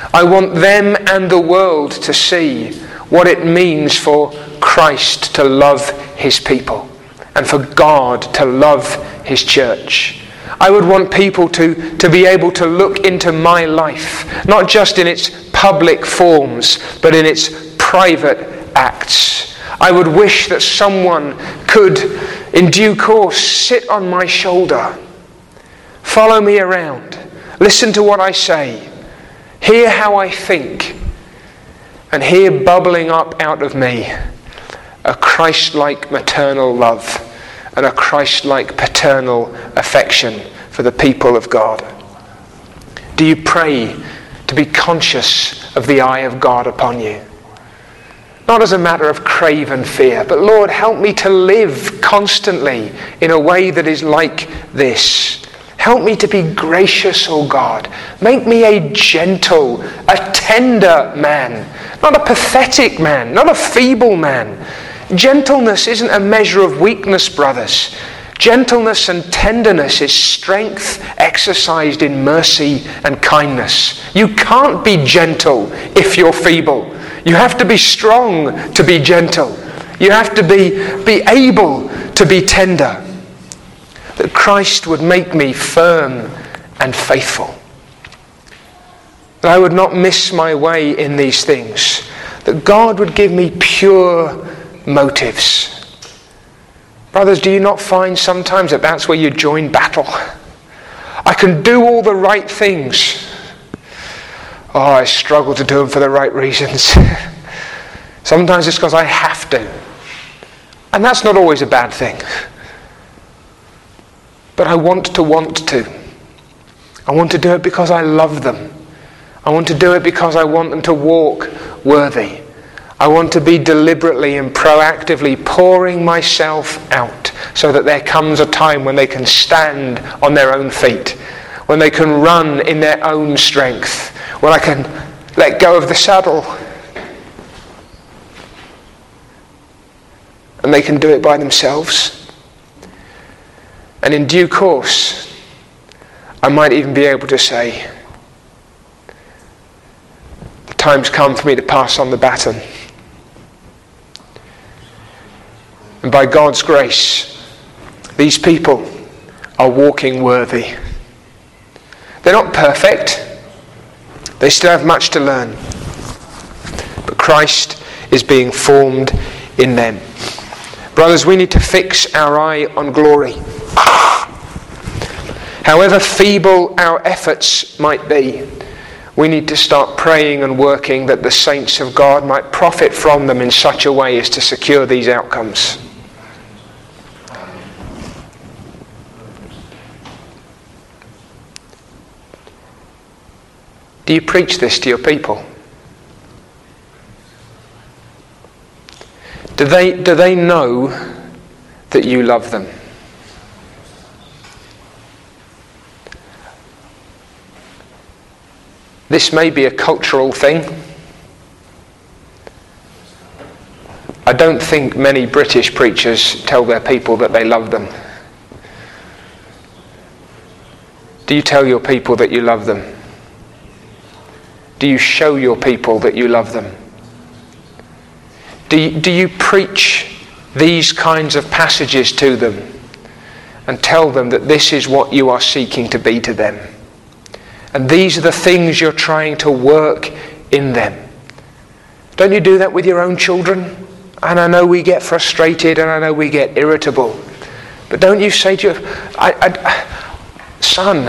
I want them and the world to see what it means for Christ to love his people and for God to love his church. I would want people to, to be able to look into my life, not just in its public forms, but in its private acts. I would wish that someone could, in due course, sit on my shoulder, follow me around, listen to what I say, hear how I think, and hear bubbling up out of me a Christ-like maternal love and a Christ-like paternal affection for the people of God. Do you pray to be conscious of the eye of God upon you? Not as a matter of craven fear, but Lord, help me to live constantly in a way that is like this. Help me to be gracious, O God. Make me a gentle, a tender man, not a pathetic man, not a feeble man. Gentleness isn't a measure of weakness, brothers. Gentleness and tenderness is strength exercised in mercy and kindness. You can't be gentle if you're feeble. You have to be strong to be gentle. You have to be, be able to be tender. That Christ would make me firm and faithful. That I would not miss my way in these things. That God would give me pure motives. Brothers, do you not find sometimes that that's where you join battle? I can do all the right things. Oh, I struggle to do them for the right reasons. Sometimes it's because I have to. And that's not always a bad thing. But I want to want to. I want to do it because I love them. I want to do it because I want them to walk worthy. I want to be deliberately and proactively pouring myself out so that there comes a time when they can stand on their own feet, when they can run in their own strength, when I can let go of the saddle and they can do it by themselves. And in due course, I might even be able to say, the time's come for me to pass on the baton. And by God's grace, these people are walking worthy. They're not perfect. They still have much to learn. But Christ is being formed in them. Brothers, we need to fix our eye on glory. However feeble our efforts might be, we need to start praying and working that the saints of God might profit from them in such a way as to secure these outcomes. Do you preach this to your people? Do they, do they know that you love them? This may be a cultural thing. I don't think many British preachers tell their people that they love them. Do you tell your people that you love them? Do you show your people that you love them? Do you, do you preach these kinds of passages to them and tell them that this is what you are seeking to be to them? And these are the things you're trying to work in them. Don't you do that with your own children? And I know we get frustrated and I know we get irritable. But don't you say to your I, I, son,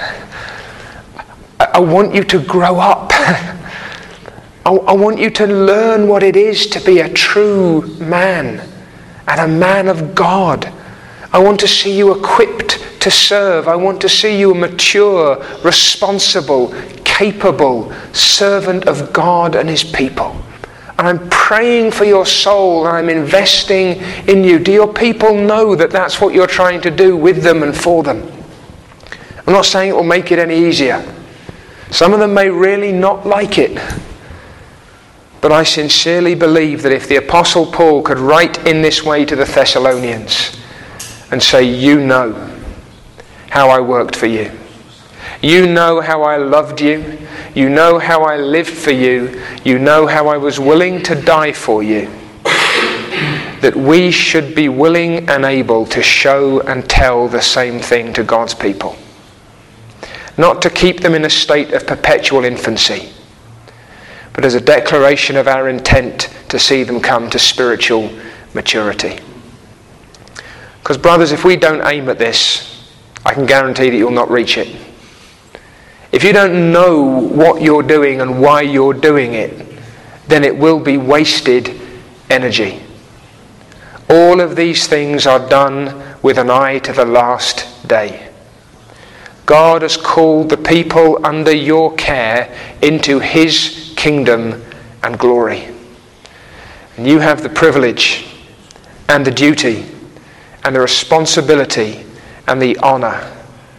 I want you to grow up. I, I want you to learn what it is to be a true man and a man of God. I want to see you equipped to serve. I want to see you a mature, responsible, capable servant of God and his people. And I'm praying for your soul and I'm investing in you. Do your people know that that's what you're trying to do with them and for them? I'm not saying it will make it any easier. Some of them may really not like it. But I sincerely believe that if the Apostle Paul could write in this way to the Thessalonians and say, you know how I worked for you. You know how I loved you. You know how I lived for you. You know how I was willing to die for you. That we should be willing and able to show and tell the same thing to God's people. Not to keep them in a state of perpetual infancy, but as a declaration of our intent to see them come to spiritual maturity. Because brothers, if we don't aim at this, I can guarantee that you'll not reach it. If you don't know what you're doing and why you're doing it, then it will be wasted energy. All of these things are done with an eye to the last day. God has called the people under your care into his kingdom and glory. And you have the privilege and the duty and the responsibility and the honour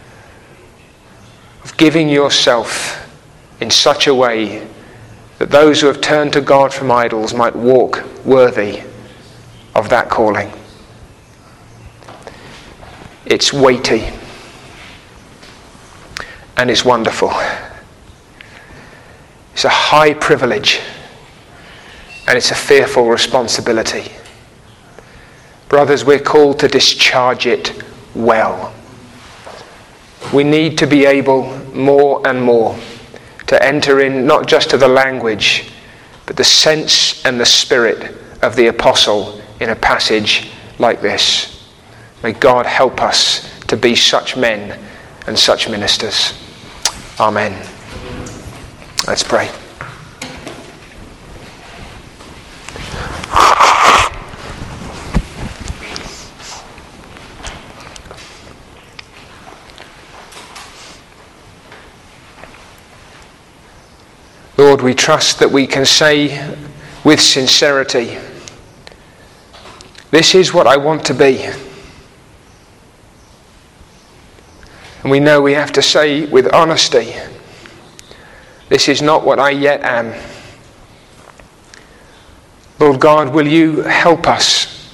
of giving yourself in such a way that those who have turned to God from idols might walk worthy of that calling. It's weighty and it's wonderful. It's a high privilege and it's a fearful responsibility. Brothers, we're called to discharge it well. We need to be able more and more to enter in not just to the language, but the sense and the spirit of the apostle in a passage like this. May God help us to be such men and such ministers. Amen. Let's pray. Lord, we trust that we can say with sincerity, this is what I want to be. And we know we have to say with honesty, this is not what I yet am. Lord God, will you help us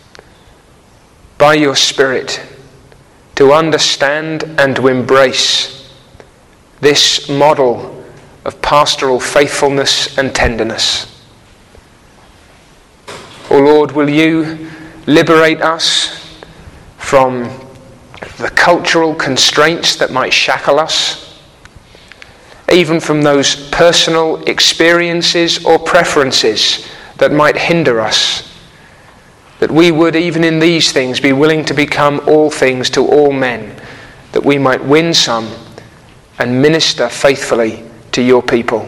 by your Spirit to understand and to embrace this model of pastoral faithfulness and tenderness. O Lord, will you liberate us from the cultural constraints that might shackle us, even from those personal experiences or preferences that might hinder us, that we would even in these things be willing to become all things to all men, that we might win some and minister faithfully to your people.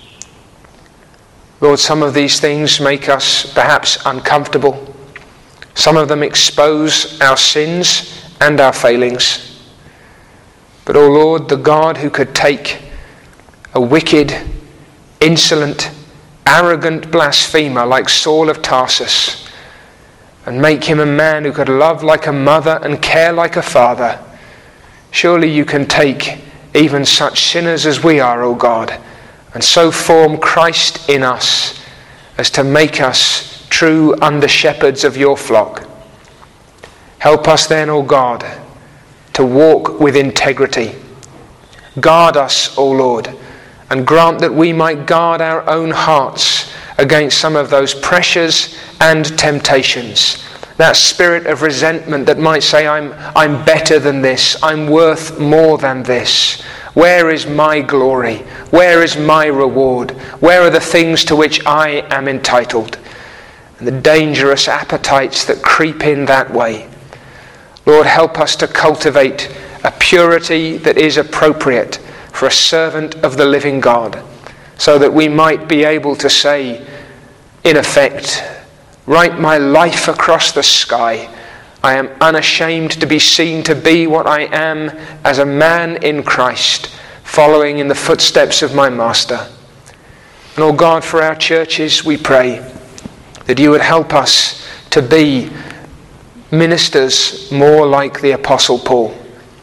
Lord, some of these things make us perhaps uncomfortable. Some of them expose our sins and our failings. But, oh Lord, the God who could take a wicked, insolent, arrogant blasphemer like Saul of Tarsus and make him a man who could love like a mother and care like a father, surely you can take even such sinners as we are, O God, and so form Christ in us as to make us true under-shepherds of your flock. Help us then, O God, to walk with integrity. Guard us, O Lord, and grant that we might guard our own hearts against some of those pressures and temptations. That spirit of resentment that might say, I'm, I'm better than this, I'm worth more than this. Where is my glory? Where is my reward? Where are the things to which I am entitled? And the dangerous appetites that creep in that way. Lord, help us to cultivate a purity that is appropriate for a servant of the living God, so that we might be able to say, in effect, write my life across the sky. I am unashamed to be seen to be what I am as a man in Christ, following in the footsteps of my Master. And, oh God, for our churches, we pray that you would help us to be ministers more like the Apostle Paul.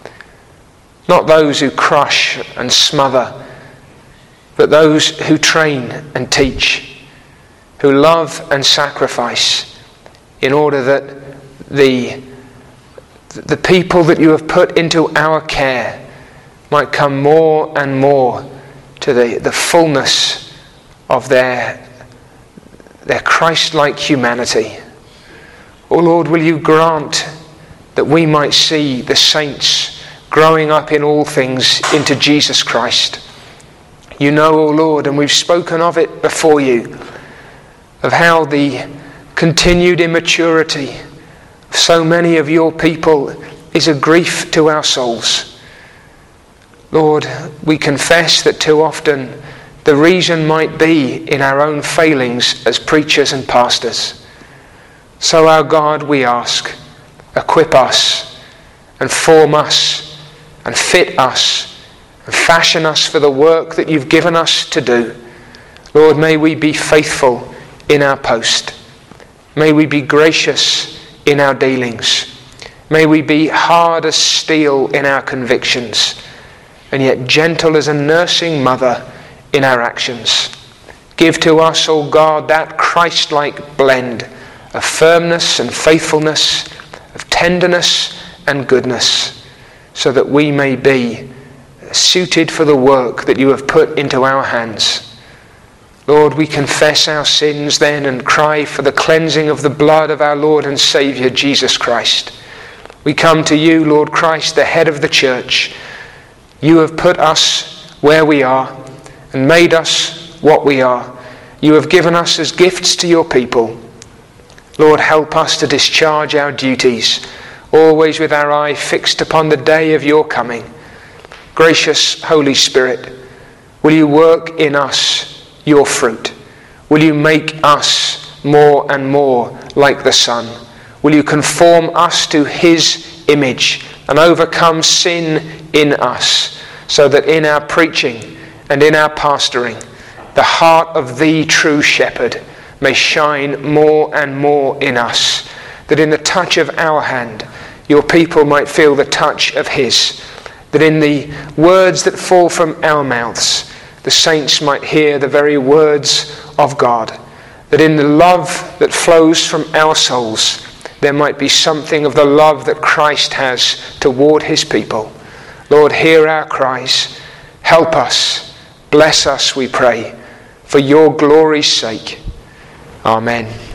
Not those who crush and smother, but those who train and teach, who love and sacrifice, in order that the, the people that you have put into our care might come more and more to the, the fullness of their, their Christ-like humanity. Oh Lord, will you grant that we might see the saints growing up in all things into Jesus Christ. You know, O Lord, and we've spoken of it before you, of how the continued immaturity of so many of your people is a grief to our souls. Lord, we confess that too often the reason might be in our own failings as preachers and pastors. So, our God, we ask, equip us and form us and fit us and fashion us for the work that you've given us to do. Lord, may we be faithful in our post. May we be gracious in our dealings. May we be hard as steel in our convictions, and yet gentle as a nursing mother in our actions. Give to us, O God, that Christ-like blend of firmness and faithfulness, of tenderness and goodness, so that we may be suited for the work that you have put into our hands. Lord, we confess our sins then and cry for the cleansing of the blood of our Lord and Saviour Jesus Christ. We come to you, Lord Christ, the head of the church. You have put us where we are and made us what we are. You have given us as gifts to your people. Lord, help us to discharge our duties, always with our eye fixed upon the day of your coming. Gracious Holy Spirit, will you work in us your fruit? Will you make us more and more like the Son? Will you conform us to his image and overcome sin in us, so that in our preaching and in our pastoring, the heart of the true shepherd may shine more and more in us, that in the touch of our hand, your people might feel the touch of his, that in the words that fall from our mouths, the saints might hear the very words of God, that in the love that flows from our souls, there might be something of the love that Christ has toward his people. Lord, hear our cries. Help us. Bless us, we pray, for your glory's sake. Amen.